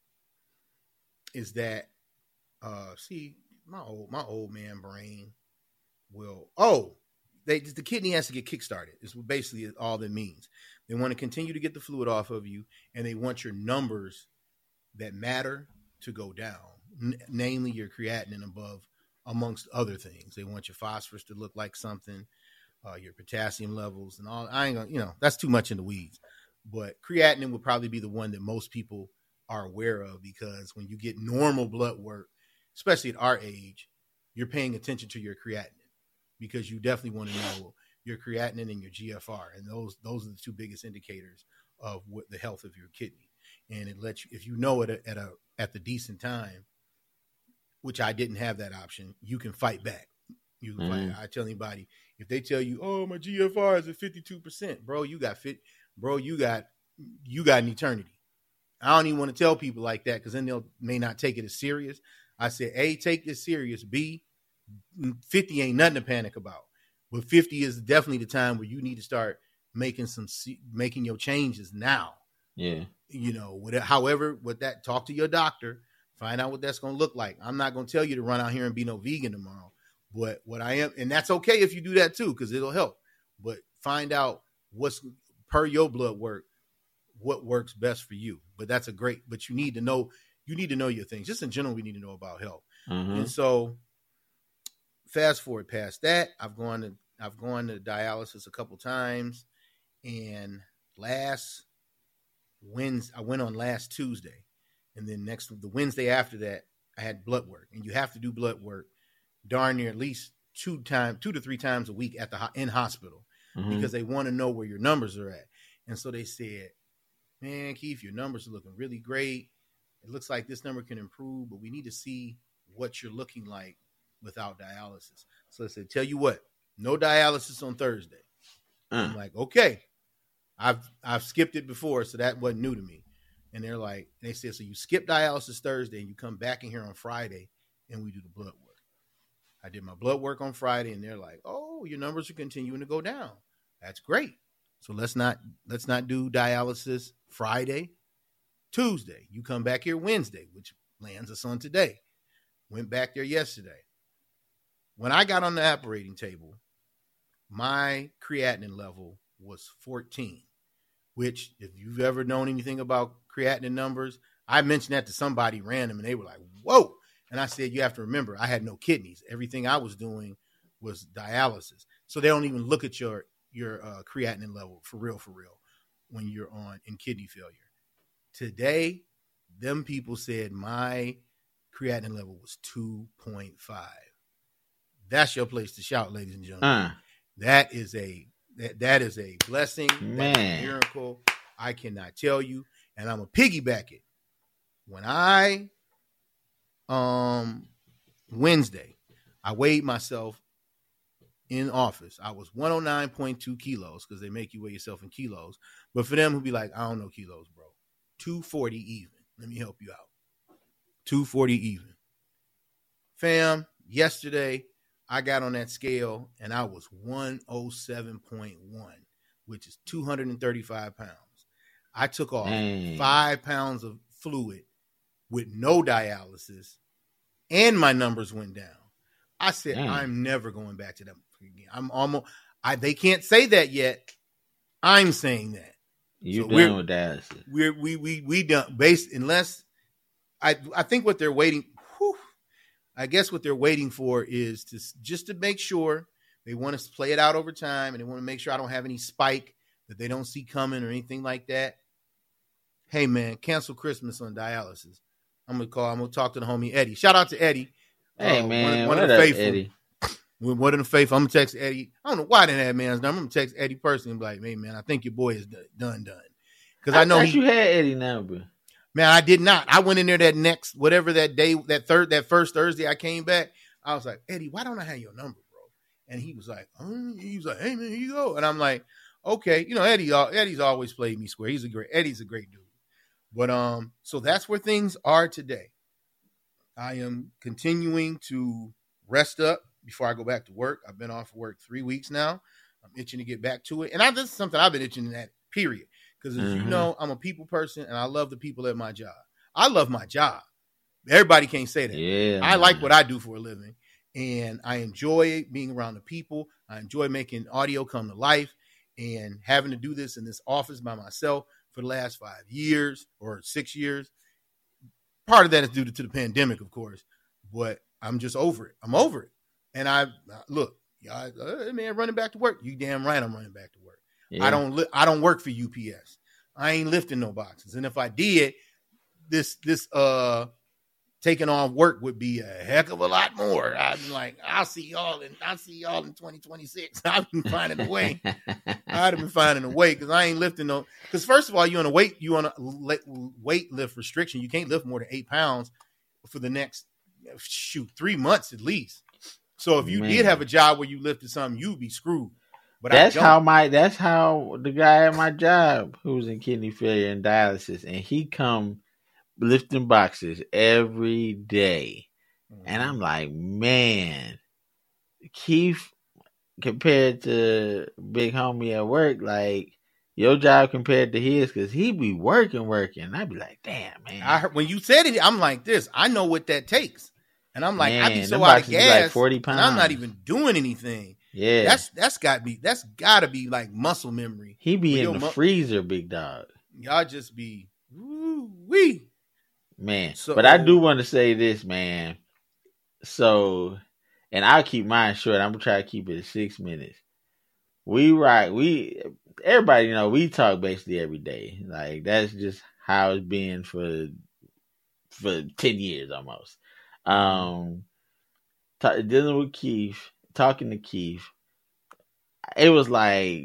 is that, uh, see, my old my old man brain will oh they the kidney has to get kickstarted. Is basically all that means. They want to continue to get the fluid off of you, and they want your numbers that matter to go down, N- namely your creatinine above, amongst other things. They want your phosphorus to look like something, uh, your potassium levels, and all. I ain't gonna, you know, that's too much in the weeds. But creatinine would probably be the one that most people are aware of, because when you get normal blood work, especially at our age, you're paying attention to your creatinine, because you definitely want to know your creatinine and your G F R. And those those are the two biggest indicators of what the health of your kidney. And it lets you, if you know it at a at the decent time, which I didn't have that option, you can fight back. You can mm-hmm. fight. I tell anybody, if they tell you, oh, my G F R is at fifty-two percent, bro, you got fit, bro, you got you got an eternity. I don't even want to tell people like that, because then they'll may not take it as serious. I said, A, take this serious. B, fifty ain't nothing to panic about. But fifty is definitely the time where you need to start making some making your changes now. Yeah. You know, whatever, however, with that, talk to your doctor, find out what that's going to look like. I'm not going to tell you to run out here and be no vegan tomorrow. But what I am, and that's okay if you do that too, because it'll help. But find out what's per your blood work, what works best for you. But that's a great, but you need to know you need to know your things. Just in general, we need to know about health. Mm-hmm. And so, fast forward past that, I've gone to I've gone to dialysis a couple times, and last Wednesday I went on last Tuesday, and then next the Wednesday after that I had blood work, and you have to do blood work darn near at least two time two to three times a week at the ho- in hospital Mm-hmm. because they want to know where your numbers are at. And so they said, "Man, Keith, your numbers are looking really great. It looks like this number can improve, but we need to see what you're looking like without dialysis." So I said, "Tell you what, no dialysis on Thursday." Uh. I'm like, "Okay." I've I've skipped it before, so that wasn't new to me. And they're like, they said, "So you skip dialysis Thursday and you come back in here on Friday and we do the blood work." I did my blood work on Friday, and they're like, "Oh, your numbers are continuing to go down. That's great. So let's not let's not do dialysis Friday. Tuesday, you come back here Wednesday," which lands us on today. Went back there yesterday. When I got on the operating table, my creatinine level was fourteen, which, if you've ever known anything about creatinine numbers, I mentioned that to somebody random, and they were like, "Whoa." And I said, you have to remember, I had no kidneys. Everything I was doing was dialysis. So they don't even look at your, your uh, creatinine level for real, for real, when you're on in kidney failure. Today, them people said my creatinine level was two point five. That's your place to shout, ladies and gentlemen. Uh. That is a that, that is a blessing. Man. That's a miracle. I cannot tell you. And I'm going to piggyback it. When I um Wednesday, I weighed myself in office. I was one oh nine point two kilos because they make you weigh yourself in kilos. But for them who be like, "I don't know kilos, bro," two forty even. Let me help you out. two forty even. Fam, yesterday I got on that scale and I was one oh seven point one, which is two hundred thirty-five pounds. I took off Dang. five pounds of fluid with no dialysis, and my numbers went down. I said, Dang. I'm never going back to them again. I'm almost, I, they can't say that yet. I'm saying that. You So done we're- with dialysis. We're, we, we, we done based, unless I, I think what they're waiting, whew, I guess what they're waiting for is to just to make sure they want to play it out over time, and they want to make sure I don't have any spike that they don't see coming or anything like that. Hey man, cancel Christmas on dialysis. I'm gonna call. I'm gonna talk to the homie Eddie. Shout out to Eddie. Hey Uh, man, one, one what of the up, faithful. Eddie? One of the faithful. I'm gonna text Eddie. I don't know why I didn't have man's number. I'm gonna text Eddie personally and be like, "Hey man, I think your boy is done done." done. Because I, I know thought he, you had Eddie number. man, I did not. I went in there that next whatever that day, that third, that first Thursday I came back. I was like, "Eddie, why don't I have your number, bro?" And he was like, oh, he was like, "Hey man, here you go." And I'm like, "Okay, you know, Eddie, Eddie's always played me square. He's a great, Eddie's a great dude." But um, so that's where things are today. I am continuing to rest up before I go back to work. I've been off work three weeks now. I'm itching to get back to it, and I, this is something I've been itching at. Period. Because as Mhm. you know, I'm a people person, and I love the people at my job. I love my job. Everybody can't say that. Yeah, I like man. what I do for a living, and I enjoy being around the people. I enjoy making audio come to life, and having to do this in this office by myself for the last five years or six years. Part of that is due to, to the pandemic, of course, but I'm just over it. I'm over it. And I look, y'all, uh, man, running back to work. You damn right, I'm running back to work. Yeah. I don't, li- I don't work for U P S. I ain't lifting no boxes. And if I did, this, this, uh, taking on work would be a heck of a lot more. I'd be like, I'll see y'all in, I'll see y'all in twenty twenty-six. I've been finding a way. I'd have been finding a way because I ain't lifting no. Because first of all, you on a weight, you on a weight lift restriction. You can't lift more than eight pounds for the next shoot three months at least. So if you Man. did have a job where you lifted something, you'd be screwed. But That's I don't. how my that's how the guy at my job who's in kidney failure and dialysis, and he come lifting boxes every day. And I'm like, man, Keith, compared to big homie at work, like your job compared to his, because he be working, working. And I'd be like, damn, man. I heard, when you said it, I'm like this. I know what that takes, and I'm like, I be Man, so them out of boxes be like gas, forty and I'm not pounds. even doing anything. Yeah. That's that's got be that's got to be like muscle memory. he be Well, in yo, the mu- freezer, big dog. Y'all just be woo wee. man. So, but I do want to say this, man. So, and I'll keep mine short. I'm gonna try to keep it at six minutes. We right, we everybody you know we talk basically every day. Like that's just how it's been for for ten years almost. Um, t- dealing with Keith, talking to Keith, it was like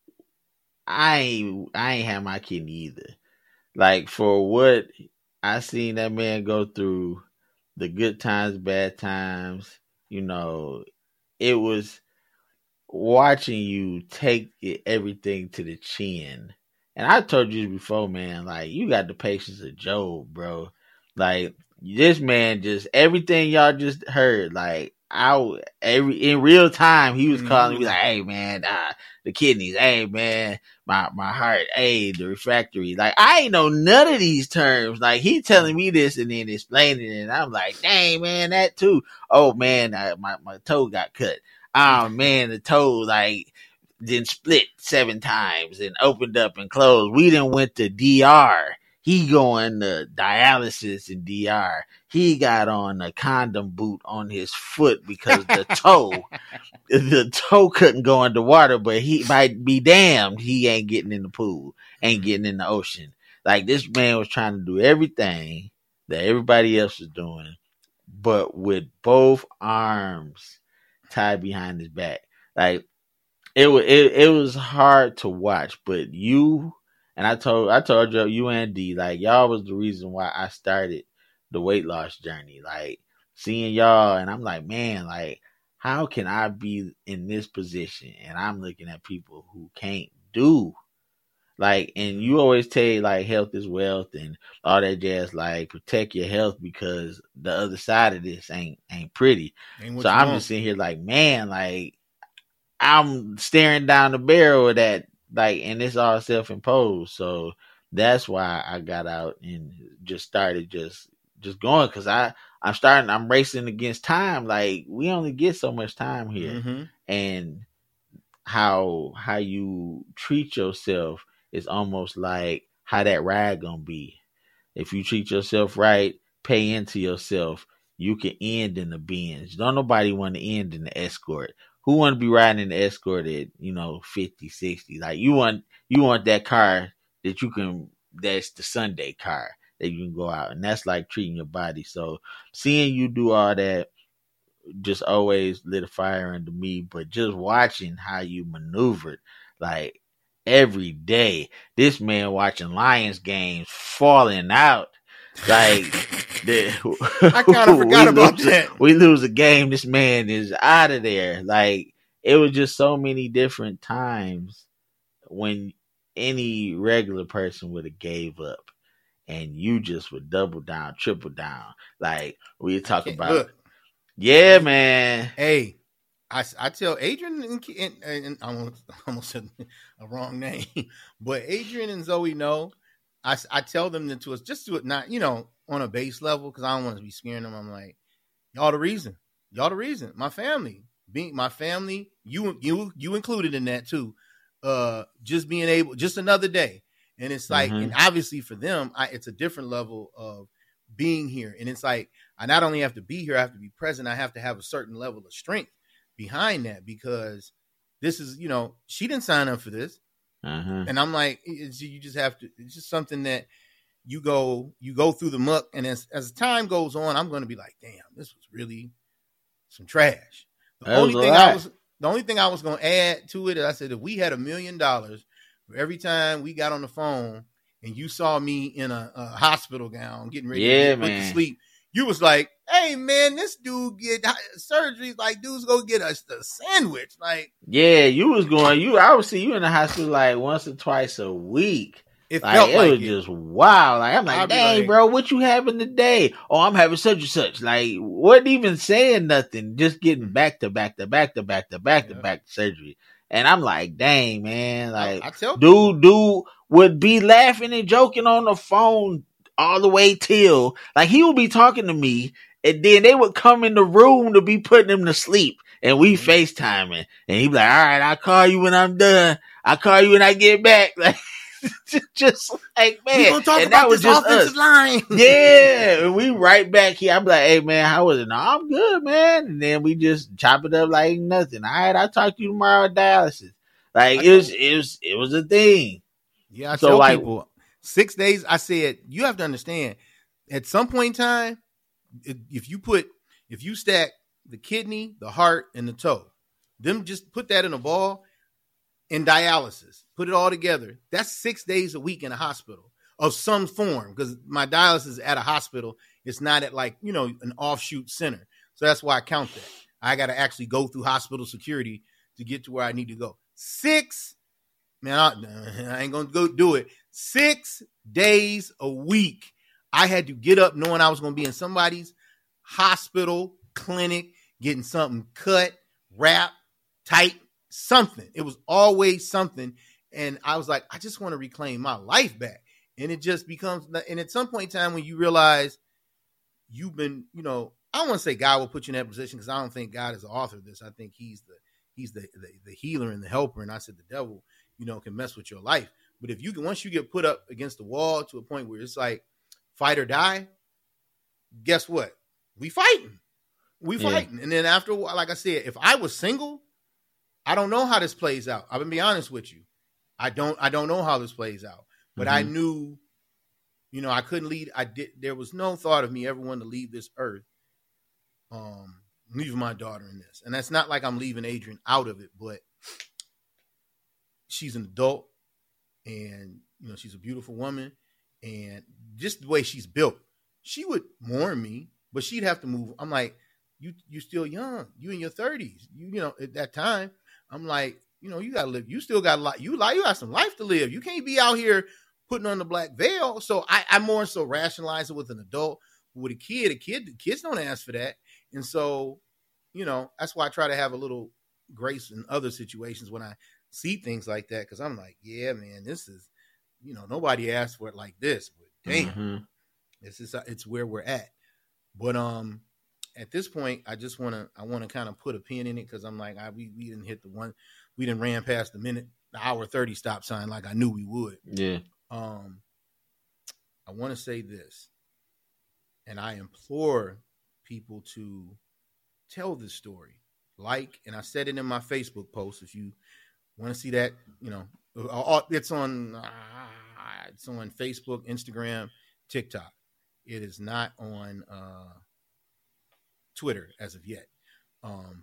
I ain't I ain't have my kidney either. Like for what I seen that man go through, the good times, bad times, you know, it was watching you take it, everything to the chin. And I told you before, man, like you got the patience of Job, bro. Like this man just everything y'all just heard, like I every in real time he was mm-hmm. calling me like, hey man, uh, the kidneys, hey man, my my heart, hey the refractory. Like I ain't know none of these terms. Like he telling me this and then explaining it, and I'm like, dang man, that too. Oh man, I, my my toe got cut. Oh man, the toe like then split seven times and opened up and closed. We done went to D R. He going to dialysis in D R. He got on a condom boot on his foot because the toe, the toe couldn't go underwater. But he might be damned, he ain't getting in the pool, ain't getting in the ocean. Like this man was trying to do everything that everybody else was doing, but with both arms tied behind his back. Like it was, it, it was hard to watch. But you. And I told I told you, you and D, like y'all was the reason why I started the weight loss journey. Like seeing y'all, and I'm like, man, like how can I be in this position? And I'm looking at people who can't do, like, and you always say like health is wealth and all that jazz. Like protect your health because the other side of this ain't ain't pretty. Ain't so I'm want. just sitting here like, man, like I'm staring down the barrel of that. Like, and it's all self-imposed. So that's why I got out and just started just, just going. Cause I, I'm starting, I'm racing against time. Like we only get so much time here mm-hmm. and how, how you treat yourself is almost like how that ride gonna be. If you treat yourself right, pay into yourself, you can end in the Benz. Don't nobody want to end in the Escort. Who want to be riding in the Escort at, you know, fifty, sixty? Like you want, you want that car that you can, that's the Sunday car that you can go out. And that's like treating your body. So seeing you do all that just always lit a fire under me, but just watching how you maneuvered, like every day, this man watching Lions games, falling out. Like the, I kind of forgot about lose, that. We lose a game, this man is out of there. Like it was just so many different times when any regular person would have gave up, and you just would double down, triple down. Like we talk about, look, yeah, man. Hey, I, I tell Adrian and, and, and I almost, almost said a wrong name, but Adrian and Zoe know. I, I tell them to us just do it not, you know, on a base level because I don't want to be scaring them. I'm like, y'all the reason, y'all the reason. My family, being my family, you you you included in that too. Uh, just being able, just another day, and it's like, mm-hmm. and obviously for them, I, it's a different level of being here, and it's like I not only have to be here, I have to be present. I have to have a certain level of strength behind that because this is, you know, she didn't sign up for this. Uh-huh. And I'm like, it's, you just have to, it's just something that you go, you go through the muck. And as, as time goes on, I'm going to be like, damn, this was really some trash. The that only thing I was, the only thing I was going to add to it is I said, if we had a million dollars for every time we got on the phone and you saw me in a, a hospital gown getting ready yeah, to get put to sleep, you was like, hey man, this dude get surgery. Like dudes go get a, a sandwich. Like, yeah, you was going, you, I would see you in the hospital like once or twice a week. It like, felt it like was it. just wow. Like I'm like, I'll dang, like, bro, what you having today? Oh, I'm having such and such. Like, wasn't even saying nothing, just getting back to back to back to back to back yeah. to back to surgery. And I'm like, dang, man, like, I, I tell dude, dude would be laughing and joking on the phone all the way till, like, he would be talking to me, and then they would come in the room to be putting him to sleep, and we FaceTiming, and he'd be like, all right, I'll call you when I'm done. I'll call you when I get back. Like, just like, man. We gonna talk and about that was this just offensive us. line. Yeah, and we right back here. I'm like, hey man, how was it? No, I'm good, man. And then we just chop it up like nothing. All right, I'll talk to you tomorrow at dialysis. Like I it was, told- it was, it was a thing. Yeah, I So, tell like- people six days. I said you have to understand. At some point in time, if, if you put, if you stack the kidney, the heart, and the toe, them just put that in a ball in dialysis, put it all together. That's six days a week in a hospital of some form, because my dialysis is at a hospital. It's not at like, you know, an offshoot center. So that's why I count that. I got to actually go through hospital security to get to where I need to go. Six, man, I, I ain't going to go do it. Six days a week. I had to get up knowing I was going to be in somebody's hospital, clinic, getting something cut, wrapped, tight, something. It was always something. And I was like, I just want to reclaim my life back. And it just becomes, and at some point in time when you realize you've been, you know, I don't want to say God will put you in that position, because I don't think God is the author of this. I think he's the, he's the, the, the healer and the helper. And I said, the devil, you know, can mess with your life. But if you can, once you get put up against the wall to a point where it's like fight or die, guess what? We fighting. We Yeah. fighting. And then after a while, like I said, if I was single, I don't know how this plays out. I'm gonna be honest with you. I don't I don't know how this plays out. But Mhm. I knew, you know, I couldn't lead. I did there was no thought of me ever wanting to leave this earth. Um, leaving my daughter in this. And that's not like I'm leaving Adrian out of it, but she's an adult, and you know, she's a beautiful woman, and just the way she's built, she would mourn me, but she'd have to move. I'm like, you you still young. You in your thirties. You you know, at that time, I'm like, you know, you gotta live. You still got a lot. You like you got some life to live. You can't be out here putting on the black veil. So I, I more so rationalize it with an adult. With a kid, a kid, the kids don't ask for that. And so, you know, that's why I try to have a little grace in other situations when I see things like that. Cause I'm like, yeah, man, this is, you know, nobody asked for it like this, but damn, Mhm. it's just, it's where we're at. But, um, at this point, I just want to, I want to kind of put a pin in it. Cause I'm like, I, we, we didn't hit the one, we didn't ran past the minute, the hour thirty stop sign. Like I knew we would. Yeah. Um, I want to say this, and I implore people to tell this story. Like, and I said it in my Facebook post. If you want to see that, you know, it's on, uh, it's on Facebook, Instagram, TikTok. It is not on uh, Twitter as of yet. Um,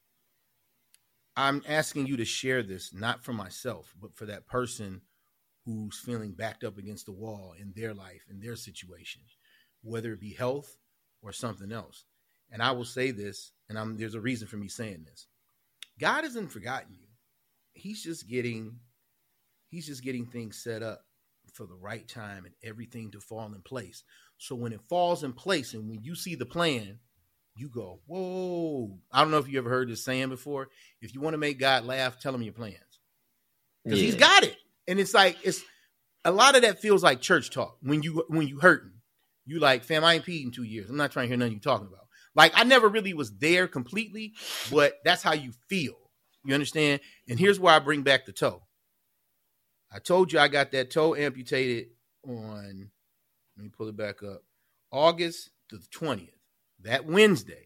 I'm asking you to share this, not for myself, but for that person who's feeling backed up against the wall in their life, in their situation, whether it be health or something else. And I will say this, and I'm, there's a reason for me saying this. God hasn't forgotten you. He's just getting, he's just getting things set up for the right time and everything to fall in place. So when it falls in place and when you see the plan, you go, whoa. I don't know if you ever heard this saying before. If you want to make God laugh, tell him your plans. Because Yeah. he's got it. And it's like, it's a lot of that feels like church talk. When you, when you hurting, you like, fam, I ain't peed in two years. I'm not trying to hear nothing you talking about. Like, I never really was there completely, but that's how you feel. You understand? And here's where I bring back the toe. I told you I got that toe amputated on, let me pull it back up, August the twentieth, that Wednesday.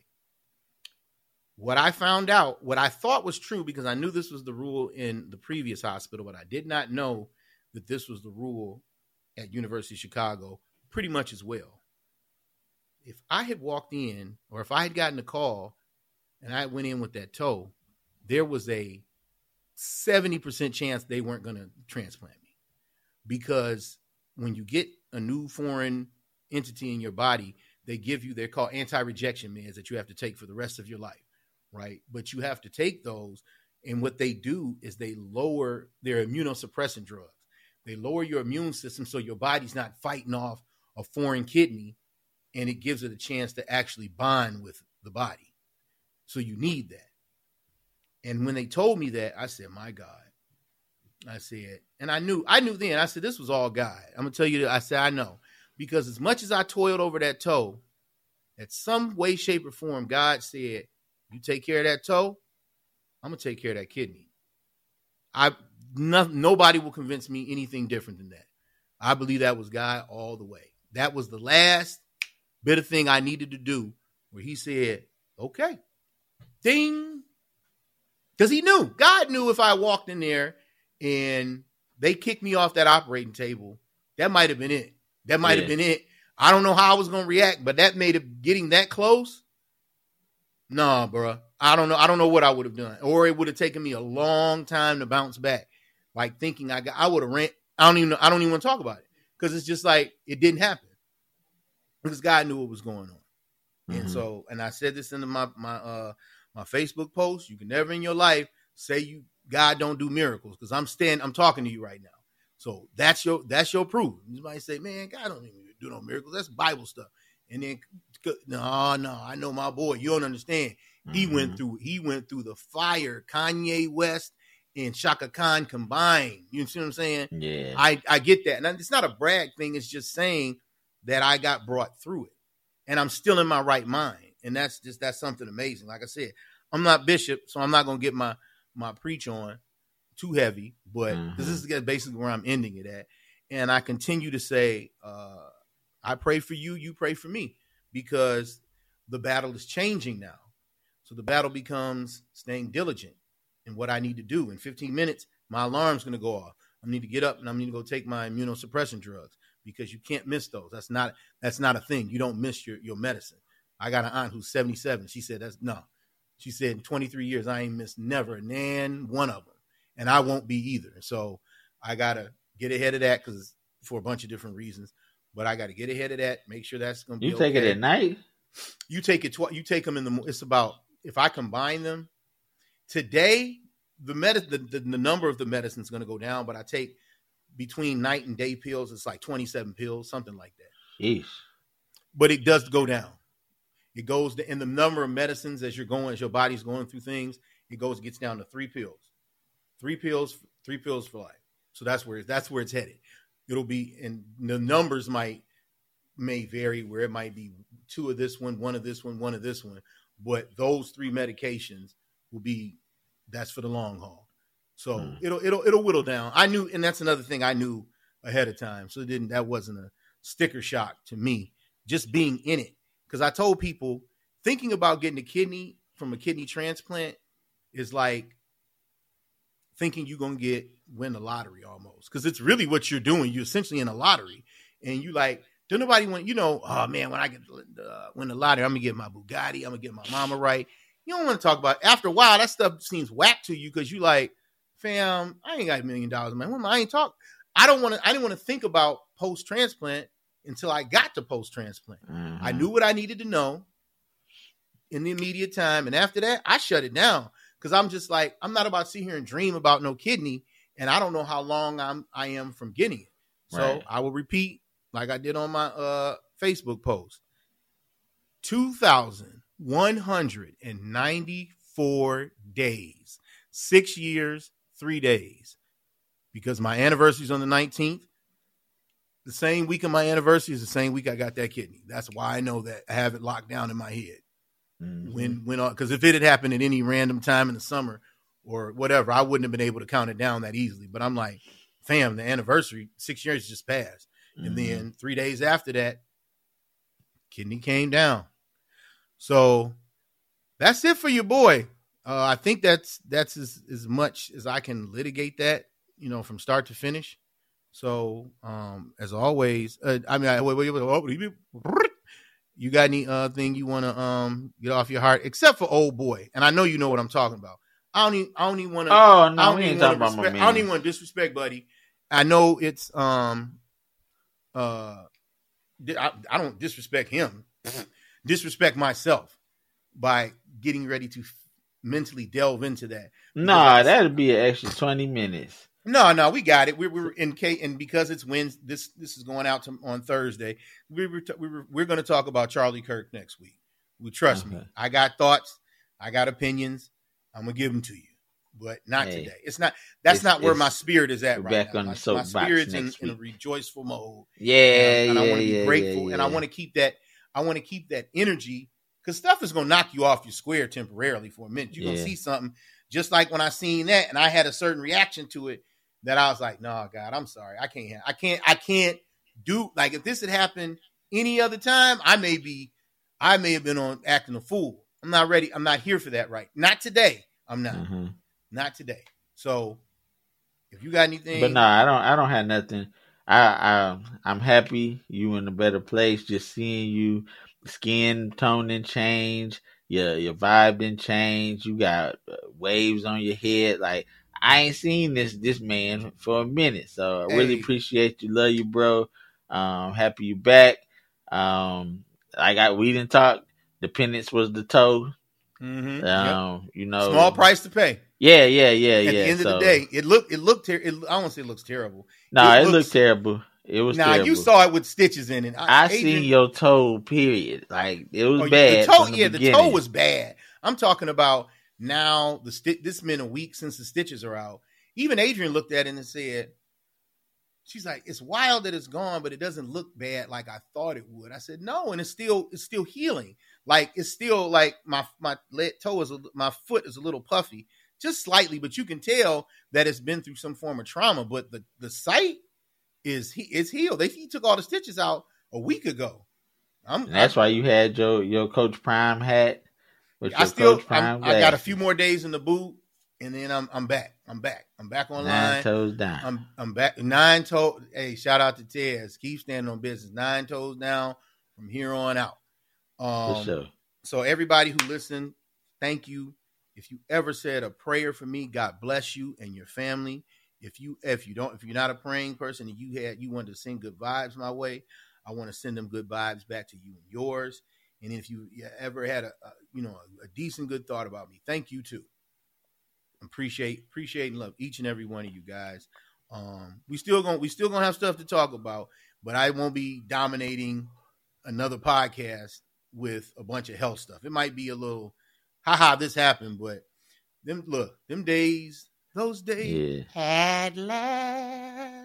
What I found out, what I thought was true, because I knew this was the rule in the previous hospital, but I did not know that this was the rule at University of Chicago pretty much as well. If I had walked in, or if I had gotten a call and I went in with that toe, there was a seventy percent chance they weren't going to transplant me. Because when you get a new foreign entity in your body, they give you, they're called anti-rejection meds that you have to take for the rest of your life, right? But you have to take those, and what they do is they lower their immunosuppressant drugs. They lower your immune system so your body's not fighting off a foreign kidney, and it gives it a chance to actually bond with the body. So you need that. And when they told me that, I said, my God. I said, and I knew, I knew then, I said, this was all God. I'm going to tell you that. I said, I know. Because as much as I toiled over that toe, at some way, shape, or form, God said, you take care of that toe, I'm going to take care of that kidney. I no, nobody will convince me anything different than that. I believe that was God all the way. That was the last bit of thing I needed to do where he said, okay, ding. Because he knew. God knew if I walked in there and they kicked me off that operating table, that might have been it. That might yeah. have been it. I don't know how I was going to react, but that made it getting that close. Nah, bro. I don't know. I don't know what I would have done. Or it would have taken me a long time to bounce back. Like thinking I got, I would have ran. I don't even know. I don't even want to talk about it because it's just like it didn't happen because God knew what was going on. Mm-hmm. And so, and I said this in my, my, uh, my Facebook post, you can never in your life say you, God don't do miracles because I'm standing, I'm talking to you right now. So that's your, that's your proof. You might say, man, God don't even do no miracles. That's Bible stuff. And then, no, no, I know my boy. You don't understand. He mm-hmm. went through, he went through the fire. Kanye West and Shaka Khan combined. You see what I'm saying? Yeah. I, I get that. And it's not a brag thing. It's just saying that I got brought through it and I'm still in my right mind. And that's just, that's something amazing. Like I said, I'm not Bishop, so I'm not going to get my, my preach on too heavy, but mm-hmm. this is basically where I'm ending it at. And I continue to say, uh, I pray for you, you pray for me, because the battle is changing now. So the battle becomes staying diligent in what I need to do. In fifteen minutes, my alarm's going to go off. I need to get up and I need to go take my immunosuppression drugs because you can't miss those. That's not, that's not a thing. You don't miss your, your medicine. I got an aunt who's seventy-seven. She said, that's no. She said, in twenty-three years, I ain't missed never, nan, one of them. And I won't be either. So I got to get ahead of that because for a bunch of different reasons. But I got to get ahead of that. Make sure that's going to be You take okay. it at night? You take it. Tw- you take them in the. It's about if I combine them today. The med- the, the the number of the medicine is going to go down. But I take between night and day pills. It's like twenty-seven pills, something like that. Yeesh. But it does go down. It goes to, in the number of medicines as you're going, as your body's going through things. It goes, gets down to three pills, three pills, three pills for life. So that's where that's where it's headed. It'll be, and the numbers might may vary where it might be two of this one, one of this one, one of this one. But those three medications will be, that's for the long haul. So hmm. it'll it'll it'll whittle down. I knew, and that's another thing I knew ahead of time. So it didn't that wasn't a sticker shock to me, just being in it. Because I told people thinking about getting a kidney from a kidney transplant is like thinking you're going to get win the lottery almost. Because it's really what you're doing. You're essentially in a lottery. And you like, don't nobody want, you know, oh man, when I get uh, win the lottery, I'm going to get my Bugatti. I'm going to get my mama right. You don't want to talk about it. After a while, that stuff seems whack to you because you like, fam, I ain't got a million dollars, man. I ain't talk. I don't want to, I didn't want to think about post-transplant until I got to post-transplant. Mm-hmm. I knew what I needed to know in the immediate time. And after that, I shut it down because I'm just like, I'm not about to sit here and dream about no kidney. And I don't know how long I'm, I am from getting it. So right. I will repeat like I did on my uh, Facebook post, two thousand one hundred ninety-four days, six years, three days, because my anniversary is on the nineteenth. The same week of my anniversary is the same week I got that kidney. That's why I know that I have it locked down in my head. Mm-hmm. When, when, because if it had happened at any random time in the summer or whatever, I wouldn't have been able to count it down that easily. But I'm like, fam, the anniversary, six years just passed. Mm-hmm. And then three days after that, kidney came down. So that's it for your boy. Uh, I think that's, that's as, as much as I can litigate that, you know, from start to finish. So, um, as always, uh, I mean, I, wait, wait, wait, wait, you got any uh, thing you want to um, get off your heart, except for old boy? And I know you know what I'm talking about. I don't even, I don't even want to. Oh no, we ain't talking about my man. I don't even want to disrespect, buddy. I know it's um, uh, I, I don't disrespect him. Disrespect myself by getting ready to mentally delve into that. Nah, that'd be an extra twenty minutes. No, no, we got it. We were in K, and because it's Wednesday, this this is going out to, on Thursday. We were, t- we were we're going to talk about Charlie Kirk next week. We trust okay. me. I got thoughts. I got opinions. I'm gonna give them to you, but not hey, today. It's not. That's it's, not where my spirit is at right back now. On my, the my spirit's in, in a rejoiceful mode. Yeah, and, and yeah, I want to yeah, be grateful, yeah, yeah. and I want to keep that. I want to keep that energy because stuff is gonna knock you off your square temporarily for a minute. You're yeah. gonna see something just like when I seen that, and I had a certain reaction to it. that I was like, no, God, I'm sorry. I can't, I can't, I can't do, like, if this had happened any other time, I may be, I may have been on acting a fool. I'm not ready. I'm not here for that, right? Not today. I'm not. Mm-hmm. Not today. So if you got anything. But no, I don't, I don't have nothing. I, I, I'm happy you in a better place. Just seeing you, skin tone didn't change. Your, your vibe didn't change. You got waves on your head. Like, I ain't seen this this man for a minute, so I really hey. appreciate you. Love you, bro. Um, happy you back. Um, I got we didn't talk. Dependence was the toe. Mm-hmm. Um, yep. You know, small price to pay. Yeah, yeah, yeah, At yeah. At the end so, of the day, it looked it looked ter- it, I don't want to say it looks terrible. No, nah, it, it looked terrible. It was. Nah, terrible. You saw it with stitches in it. I, I Adrian, seen your toe. Period. Like it was oh, bad. The toe, the yeah, beginning. the toe was bad. I'm talking about now. The sti- this been a week since the stitches are out. Even Adrian looked at it and said, she's like, it's wild that it's gone, but it doesn't look bad like I thought it would. I said, no, and it's still it's still healing. Like it's still like my my leg toe is a, my foot is a little puffy, just slightly, but you can tell that it's been through some form of trauma. But the the site is he is healed. They he took all the stitches out a week ago. I'm, and that's I'm, why you had your your Coach Prime hat. With I still I got a few more days in the boot. And then I'm I'm back. I'm back. I'm back online. Nine toes down. I'm I'm back. Nine toes. Hey, shout out to Tez. Keep standing on business. Nine toes down from here on out. Um, For sure. So everybody who listened, thank you. If you ever said a prayer for me, God bless you and your family. If you if you don't if you're not a praying person and you had you wanted to send good vibes my way, I want to send them good vibes back to you and yours. And if you ever had a, a you know a, a decent good thought about me, thank you too. Appreciate, appreciate and love each and every one of you guys. Um, we still gonna we still gonna have stuff to talk about, but I won't be dominating another podcast with a bunch of health stuff. It might be a little, haha, this happened, but them look, them days, those days yeah. had last.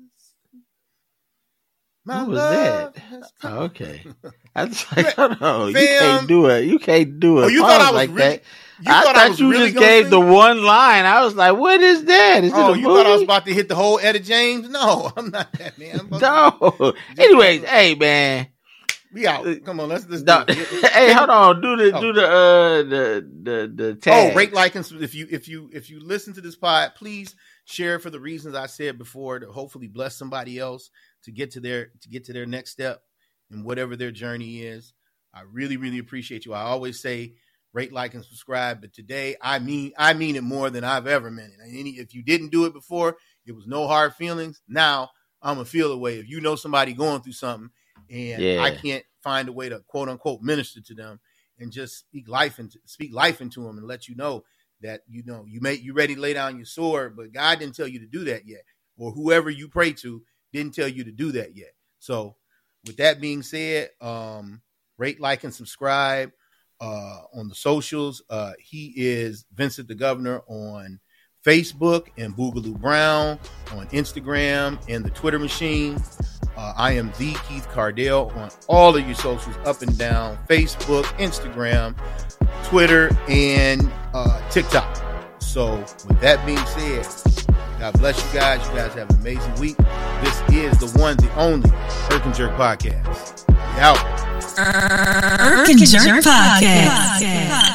My Who was love that? Oh, okay. I was like, hold on, you can't do it. You can't do it. Oh, you thought I was like really, that. You I thought, thought I was you really just gave sing? the one line. I was like, what is that? Is oh, it a you movie? thought I was about to hit the whole Etta James? No, I'm not that man. No. Anyways, hey man, we out. Come on, let's let's no. do it. Hey, hold on. Do the oh. do the uh the the the tag. Oh, rate, like, and if you if you if you listen to this pod, please share for the reasons I said before to hopefully bless somebody else to get to their to get to their next step in whatever their journey is. I really really appreciate you. I always say rate, like, and subscribe, but today I mean I mean it more than I've ever meant it. Any, if you didn't do it before, it was no hard feelings. Now I'm gonna feel a way. If you know somebody going through something and yeah. I can't find a way to quote unquote minister to them and just speak life into speak life into them and let you know that you know you may you ready to lay down your sword, but God didn't tell you to do that yet, or whoever you pray to didn't tell you to do that yet. So with that being said, um, rate, like, and subscribe. Uh, on the socials, uh, he is Vincent the Governor on Facebook and Boogaloo Brown on Instagram and the Twitter machine. Uh, I am the Keith Cardell on all of your socials, up and down, Facebook, Instagram, Twitter, and uh, TikTok. So with that being said, God bless you guys. You guys have an amazing week. This is the one, the only Irk and Jerk Podcast. We out. Irk and Jerk Podcast.